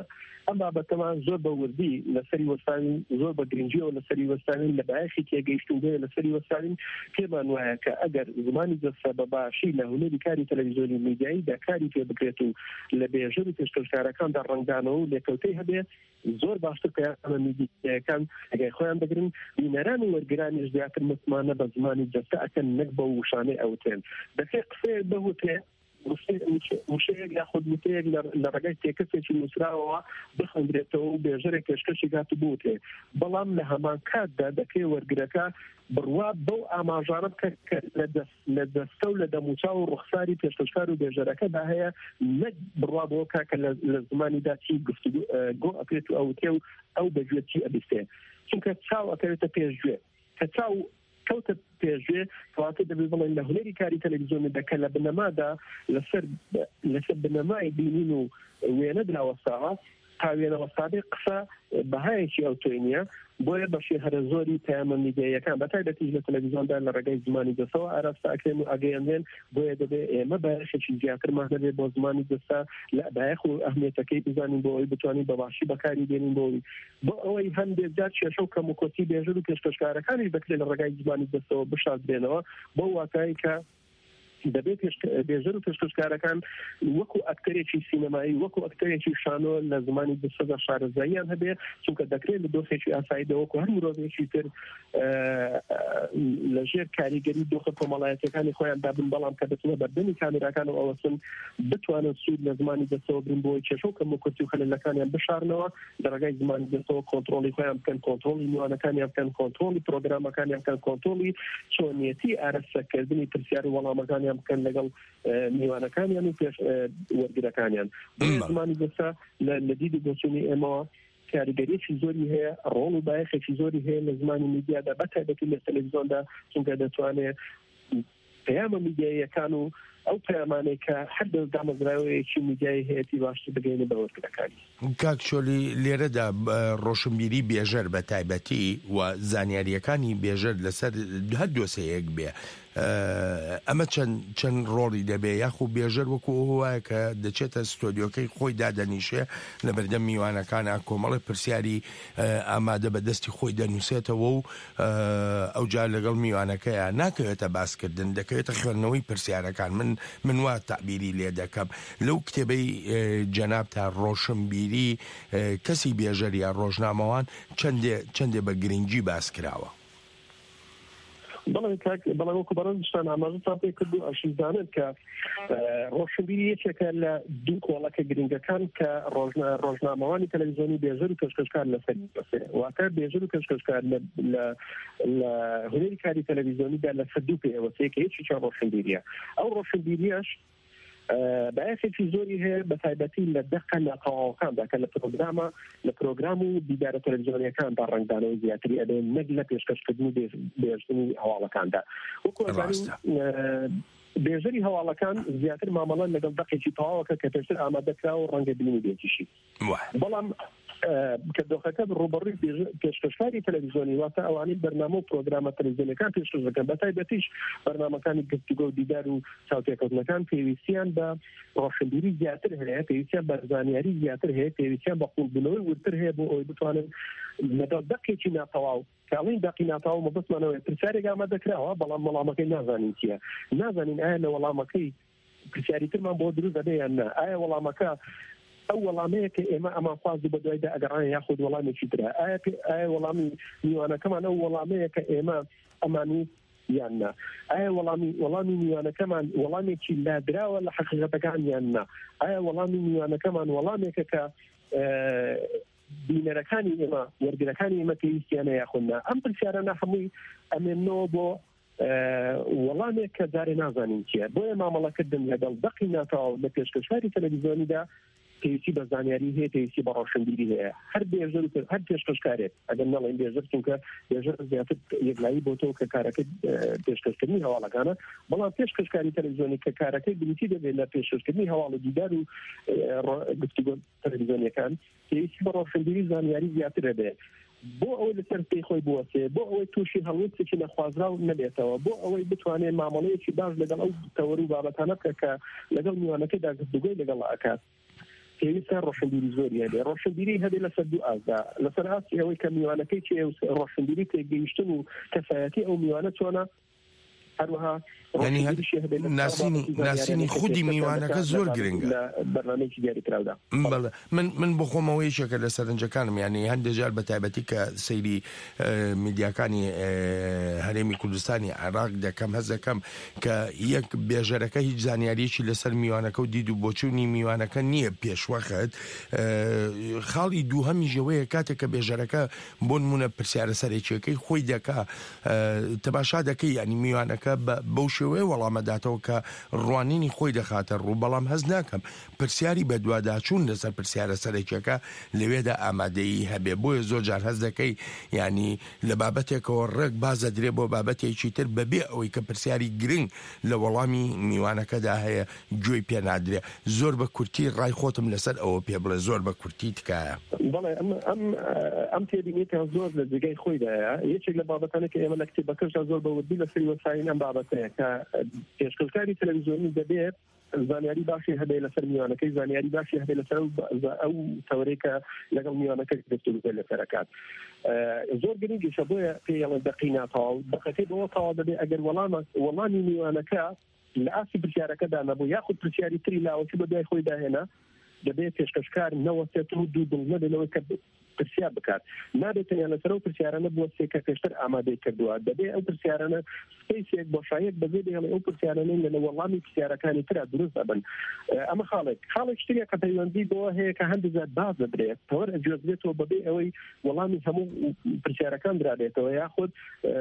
ئەم بابەتەمان زۆر بە وردی لەسەری وەستانی زۆر بە گرنگیەوە لەسەری وەستانی لە بایەخی تێگەیشتوگەیە لەسەری وەستانی پێمان وایە کە ئەگەر زمانی دەستە بە باشی لە هونەری کاری تەلەڤیزیۆنی میدیاییدا کاری پێ بکرێت و لە بێژەر و پێشکەشکارەکاندا ڕنگدانەوە و لێکەوتەی هەبێ زۆر باشتر پێیانە میدیایەکان ئەگەر خۆیان بگرن بینەران و وەرگرانی زیاتر متمانە بە زمانی دەستە ئەکەن نەک بە وشانەی ئەوتێن دەکەی قسەیەک بەهوتێ وشەیەک یاخود وتەیەک لە ڕێگەی تێکەسێکی نووسراوەوە بخەندرێتەوە و بێژەرێک پێشکەشی گات بوتێ بەڵام لە هەمان کاتدا دەکەی وەرگرەکە بڕوا بەو ئاماژانە بکە لە دەستە و لە دەموچاو و ڕوخساری پێشکەشکار و بێژەرەکەدا هەیە نەک بڕوا بۆ کاکە لە زمانیدا چی گۆ ئەکرێت و ئەوتێ و ئەو بەگوێ چی ئەبیستێ چونکە چاو ئەکەوێتە پێشگوێ کە چاو کەوتە پێشوێ کەواتە دەبێ بڵێن لە هونەری کاری تەلەڤیزیۆنی دەکە لە بنەمادا لەسەر بنەمای بینین و وێنە دراوەستاوە تا وێنەوەستادەی قسە بەهایەکی ئەوتۆی نییە بۆیە بەشی هەرە زۆری پەیامە میدیاییەکان بەتایبەتیش لە تەلەڤیزیۆندا لە ڕێگەی زمانی دەستەوە ئاراستە ئەکرێن و ئەگەیاندێن بۆیە دەبێ ئێمە بایەخێکی زیاترمان هەبێت بۆ زمانی دەستا لە بایەخ و ئەهمیەتەکەی بزانین بۆ ئەوەی بتوانین بەباشی بەکاری بێنین بۆ ئەوەی هەندێک جار کێشە و کەم و کۆتی بێژەر و پێشکەشکارەکانی دەکرێت لە ڕێگای زمانی دەستەوە بشاردرێنەوە بۆ واتایی کە دەبێت بێژەر و پێشکەشکارەکان وەکو ئەکتەرێکی سینەمایی وەکو ئەکتەرێکی شانۆ لە زمانی دەسەدا شارەزاییان هەبێ چونکە دەکرێت لە دۆخێکی ئاساییدا وەکو هەر مرۆڤێکی تر لەژێر کاریگەری دۆخە کۆمەڵایەتەکانی خۆیان دابن بەڵام کە دەتوانە بەردەمی کامێراکان و ئەوەسن بتوانن سوود لە زمانی دەستەوە بن بۆی کێشە و کەم و کورتی و خەلەلەکانیان بشارنەوە لە ڕێگای زمانی دەستەوە کۆنتڕۆڵی خۆیان بکەن کۆنتڕۆڵی میوانەکانیان بکەن کۆنتڕۆڵی پرۆگرامەکانیان بکەن کۆنتڕۆڵی چۆنیەتی ئارەسەکردنی پرسیار و وەڵامەکانیان بکەن لەگەڵ میوانەکانیان و پێش وەرگرەکانیان زمانی دەستا لە دیدی بۆچوونی ئێمەوە کاریگەریەکی زۆری هەیە ڕۆڵ و بایەخێکی زۆری هەیە لە زمانی میدیادا بەتایبەتی لە تەلەڤیزیۆندا چونکە دەتوانێت پەیامە میدیاییەکان و ئەو پەیامانەی کە هەر دامەزراوەیەکی میدیایی هەیەتی باشتر بگەینە بە وەرگرەکانی کاک چۆلی لێرەدا ڕۆشنبیری بێژەر بە تایبەتی و زانیاریەکانی بێژەر لەسەر هەر دۆسەیەک بێ ئەمە چەند ڕۆڵی دەبێ یاخو بێژەر وەکو وایە کە دەچێتە ستۆدیۆکەی خۆی دادەنیشێ لە بەردەم میوانەکانە کۆمەڵی پرسیاری ئامادە بە دەستی خۆی دەنووسێتەوە و ئەو جار لەگەڵ میوانەکەیان ناکەوێتە باسکردن دەکەوێتە خوێندنەوەی پرسیارەکان من وا تعبیری لێ دەکەم لەو کتێبەی جەناب تا ڕۆشنبیری کەسی بێژەری یا ڕۆژنامەوان چەندێ بە گرنگی باس کراوە بەڵام وەکو بەڕێزشتان ئاماژەتان پێ کرد و ئەشیزانن کە ڕۆشنبیری یەکێکە لە دوو کۆڵەکە گرنگەکان کە ڕۆژنامەوانی تەلەڤیزیۆنی بێژەر و پێشکەشکار لەسەر بەسێ واتە بێژەر و پێشکەشکار لە هونەری کاری تەلەڤیزیۆنیدا لەسەر دوو پێوەستەیە کە یەکێکیان ڕۆشنبیریە ئەو ڕۆشنبیریەش بەیەکێکی زۆری هەیە بە تایبەتی لە دەقە ناقاوەکاندا کە لە پرۆگرام و دیدارە تەلەڤیزیۆنیەکاندا ڕنگدانەوەی زیاتری ئەدەن نەک لە پێشکەشکردنی بێژنی هەواڵەکاندا وەکو بێژەری هەواڵەکان زیاتر مامەڵەن لەگەڵ دەقێکی تەواوەکە کە پێشتر ئامادەکراوە و ڕەنگە بینی بێتیشی بەڵام کە دۆخەکە ڕوبەڕووی پێشکەشکاری تەلەڤیزیۆنی واتە ئەوانەی بەرنامە و پرۆگرامە تەلەڤیزیۆنیەکان پێشکەش دەکەن بەتایبەتیش بەرنامەکانی گفتوگۆ و دیدار و چاوپێکەوتنەکان پێویستیان بە ڕۆشنبیری زیاتر هەیە پێویستیان بە زانیاری زیاتر هەیە پێویستیان بە قوڵبوونەوەی ورتر هەیە بۆ ئەوەی بتوانن لەگەڵ دەقێکی ناتەواو کاڵین دەقی ناتەواو مەبەستمانەوەی پرسیارێک ئامادەکراوە بەڵام وەڵامەکەی نازانین چییە نازانین ئایا لە وەڵامەکەی پرسیاریترمان بۆ دروست دەبێ یان نا ئایا وەڵامەکە ئەو وەڵامەیە کە ئێمە ئەمان خوازی بە دوایدا ئەگەڕان یاخود وەڵامێکی ترە ئایا وەڵامی میوانەکەمان ئەو وەڵامەیە کە ئێمە ئەمانی یان نا ئایا وەڵامی میوانەکەمان وەڵامێکی لادراوە لە حەقیقەتەکان یان نا ئایا وەڵامی میوانەکەمان وەڵامێکە کە بینەرەکانی ئێمە وەرگرەکانی ئێمە پێویستیانە یاخۆنا ئەم پرسیارانە هەمووی ئەمێنەوە بۆ وەڵامێک کە جارێ نازانین چییە بۆیە مامەڵەکردن لەگەڵ دەقی ناتەواو لە پێشکەشکاری تەلەڤیزیۆنیدا پێویستی بە زانیاری هەیە پێویستی بە ڕۆشنبیری هەیە هەر بێژەر و هەر پێشکەشکارێت ئەگەر نەڵێن بێژەر چونکە بێژەر زیاتر یەکلایی بۆ تۆ کە کارەکەی پێشکەشکردنی هەواڵەکانە بەڵام پێشکەشکاری تەلەڤیزیۆنی کە کارەکەی بنیتی دەبێت لە پێشکەشکردنی هەواڵ و دیدار و گفتوگۆ تەلەڤیزیۆنیەکان پێویستی بە ڕۆشنبیری زانیاری زیاتر هەبێت بۆ ئەوەی لەسەر پێی خۆی بوەسێ بۆ ئەوەی تووشی هەڵوێستێکی نەخوازراو نەبێتەوە بۆ ئەوەی بتوانێت مامەڵەیەکی باش لەگەڵ ئەو تەوەر و بابەتانە بکە کە لەگەڵ میوانەکەیدا گفتوگۆی لەگەڵ ئاکات پێویستە ڕۆشنبیری زۆری هەبێ ڕۆشنبیری هەبێ لەسەر دوو ئازدا لەسەر ئاستی ئەوەی کە میوانەکەی چێ ڕۆشنبیری تێگەیشتن و کەفایەتی ئەو میوانە چۆنە هەروەها ناسینی خودی میوانەکە زۆر گرنگە لە بەرنامەیەکی دیاریکراودا. من بۆ خۆمەوەیشێکە لە سەرنجەکانم یانی هەندێک جار بە تایبەتی کە سەیری میدیاکانی هەرێمی کوردستانی عێراق دەکەم هەز دەکەم کە یەک بێژەرەکە هیچ زانیاریەکی لەسەر میوانەکە و دید و بۆچوونی میوانەکە نییە پێشوەخت. خاڵی دووهەمی ژەوەیە کاتێک کە بێژەرەکە بۆ نمونە پرسیارە سەرێکیەکەی خۆی دەکا تەماشا دەکەی ینی میوانەکە بەو شێوەیە وەڵامەداتەوە کە ڕوانینی خۆی دەخاتە ڕوو بەڵام هەز ناکەم پرسیاری بە دوواداچوون لەسەر پرسیارە سەرێکیەکە لەوێدا ئامادەیی هەبێ بۆیە زۆر جار هەز دەکەی ینی لە بابەتێکەوە ڕێک بازە درێ بۆ بابەتێکی تر بەبێ ئەوەی کە پرسیاری گرنگ لە وەڵامی میوانەکەدا هەیە گوێی پێ نادرێ. زۆر بە کورتی ڕای خۆتم لەسەر ئەوە پێ بڵێ زۆر بە کورتی تکایە. بەڵێ ئەم تێبینێتە زۆر لە جگەی خۆیدایە یەکێک لە بابەتانە کە ئێمە لە کتێبەکەشدا زۆر بەوردی لەسەری وەسایل ئەم بابەتەیە کە پێشکەشکاری تەلەڤیزیۆنی دەبێت زانیاری باشی هەبێ لەسەر میوانەکەی زانیاری باشی هەبێ لەسەر ئەو تەورەی کە لەگەڵ میوانەکە گفتوگو لەسەرەکات. زۆر گرنگیشە بۆیە پێڵێن دەقی ناتەواو دەقەکەی بەوە تەواو دەبێ ئەگەر وەڵامی میوانەکە لە ئاسی پرسیارەکەدا نەبوو یاخود پرسیاری تری لاوەکی بە دوای خۆی داهێنا دەبێت پێشکەشکار نەوەسێت و دوو دڵ نەبێنەوەی کە پرسیار بکات نابێت تەنیا لەسەر ئەو پرسیارانە بوەستێ کە پێشتر ئامادەی کردووە دەبێت ئەو پرسیارانە سپیسێک بۆشایەک بەزێ دێڵێ ئەو پرسیارانەی لە وەڵامی پرسیارەکانی ترا دروست دەبن. ئەمە خاڵێک شتێکە کە پەیوەندی بۆ هەیە کە هەندێک زیاد باز دەبرێت تەوەر ئەجوێزرێتەوە بەبێ ئەوەی وەڵامی هەموو پرسیارەکان درابێتەوە یاخود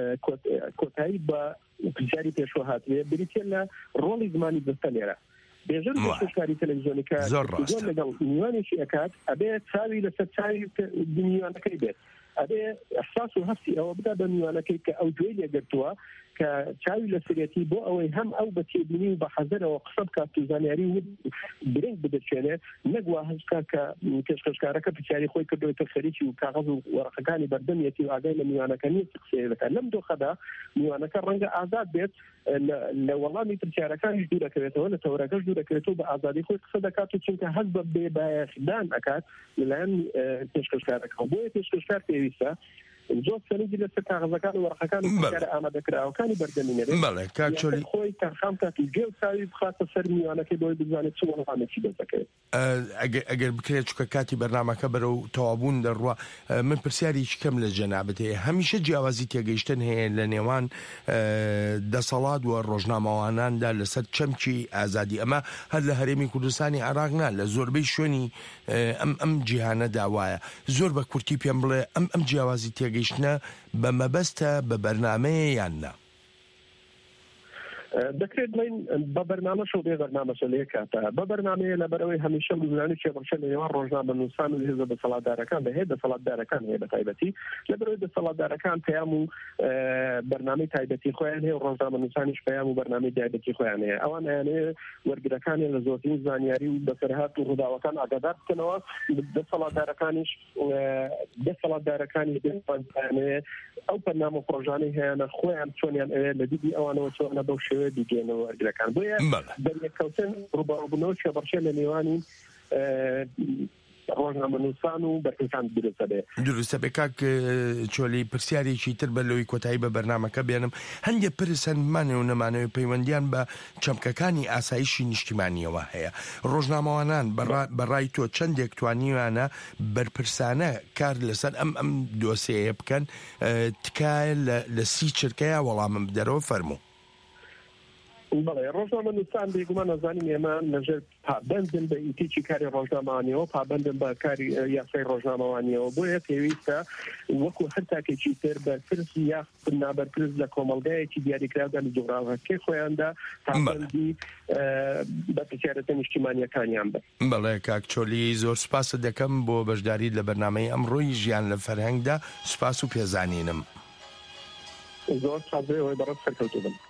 کۆتایی بە پرسیاری پێشوە هاتوێ بریتە لە ڕۆڵی زمانی جستە لێرە. بێژر پێشکاری تەلەڤیزیۆنیکە زۆر لەگەڵ میوانێکی ئەکات ئەبێ چاوی لەسەر چاوی میوانەکەی بێت ئەبێ ئەحساس و هەستی ئەوە بدا بە میوانەکەی کە ئەو گوێی لێگرتووە کە چاوی لە سرەتی بۆ ئەوەی هەم ئەو بە تێبینی و بە حەزەرەوە قسە بکات و زانیاری و برنگ بدەچێنێ نەگووا هەزکات کە پێشکەشکارەکە پرسیاری خۆی کردوێتە خەریکی و کاغەز و وەرەقەکانی بەردەمیەتی و ئاگای لە میوانەکە نیە قسەیە دەکات لەم دۆخەدا میوانەکە ڕەنگە ئازاد بێت لە وەڵامی پرسیارەکانیش دوور دەکەوێتەوە لە تەورەکەش دوور دەکەوێتەوە بە ئازادی خۆی قسە دەکات و چونکە هەز بە بێبایەخدان ئەکات لەلایەن پێشکەشکارەکە بۆیە پێشکەشکار پێویستە زۆر سەرنجی لەسەر کاغەزەکان و وەرەقەکان و پرسیارە ئامادەکراوەکانی بەردەمێنێت خۆی تەرخام کات و گێ و چاوی بخاتە سەر میوانەکەی بۆی بزانێت چ وەڵامێکی دەست دەکەوێت. ئەگەر بکرێت چکە کاتی بەرنامەکە بەرەو تەوابوون دەڕوا من پرسیارێکی کەم لە جەنابەت هەیە هەمیشە جیاوازی تێگەیشتن هەیە لە نێوان دەسەڵات و ڕۆژنامەواناندا لەسەر چەمکی ئازادی ئەمە هەر لە هەرێمی کوردستانی عێراقنا لە زۆربەی شوێنی ئەم جیهانە داوایە زۆر بە کورتی پێم بڵێ ئەم جیاوازی تێگەیشتنە بە مەبەستە بە بەرنامەیە یان نا دەکرێت بڵین بە بەرنامەش و بێ بەرنامەش لە کاتە بە بەرنامەیە لە بەرەوەی هەمیشە گوزرانی چێڕەشە لە نێوان ڕۆژنامە نووسان و هێزە دەسەڵاتدارەکان هەیە دەسەڵاتدارەکان هەیە بە تایبەتی لە بەرەوەی دەسەڵاتدارەکان پەیام و بەرنامەی تایبەتی خۆیان هەیە و ڕۆژنامە نووسانیش پەیام و بەرنامەی تایبەتی خۆیان هەیە ئەوان هەیە وەرگرەکانی لە زۆرترین زانیاری و بەسەرهات و ڕووداوەکان ئاگادار بکەنەوە دەسەڵاتدارەکانیش دەسەڵاتدارەکانی دەستپانیانەیە ئەو بەرنامە پرۆژانەی هەیەە خۆیان چۆنیان ئەوێ لە دیدی ئەوانەوە چۆنە بەو شێوەیە دیگەنەوە وەرگرەکان بۆیە دەریەکەوتن ڕووبەڕووبوونەوە چێبەرشە لە نێوانی ڕۆژنامە نووسان و بەرپرسان دروستە بێ دروستە بێ کاک چۆلی پرسیارێکی تر بە لەوەی کۆتایی بە بەرنامەکە بێنم هەندێک پرسەندمانێ و نەمانەوەی پەیوەندیان بە چەمکەکانی ئاسایشی نیشتیمانیەوە هەیە ڕۆژنامەوانان بەڕای تۆ چەندێک توانیوانە بەرپرسانە کار لەسەر ئەم دۆسەیە بکەن تکایە لە سی چرکەیە وەڵامم بدەرەوە فەرموو بەڵێ ڕۆژنامە نووسان بێگومان نەزانین ئێمە لەژێر پابەندن بە ئیتیکی کاری ڕۆژنامەوانیەوە پابەندن بە کاری یاسای ڕۆژنامەوانیەوە بۆیە پێویستە وەکو هەر تاکێکی تر بەرپرس یاخود نابەرپرس لە کۆمەڵگایەکی دیاریکراودا لە جوغراوەکەی خۆیاندا پابەندی بە پرسیارەتە نیشتیمانیەکانیان بە بەڵێ کاک چۆلی زۆر سپاس دەکەم بۆ بەشداری لە بەرنامەی ئەمڕۆی ژیان لە فەرهەنگدا سوپاس و پێزانینم زۆر سازەوەی بەڕەت سەرکەوتوو بن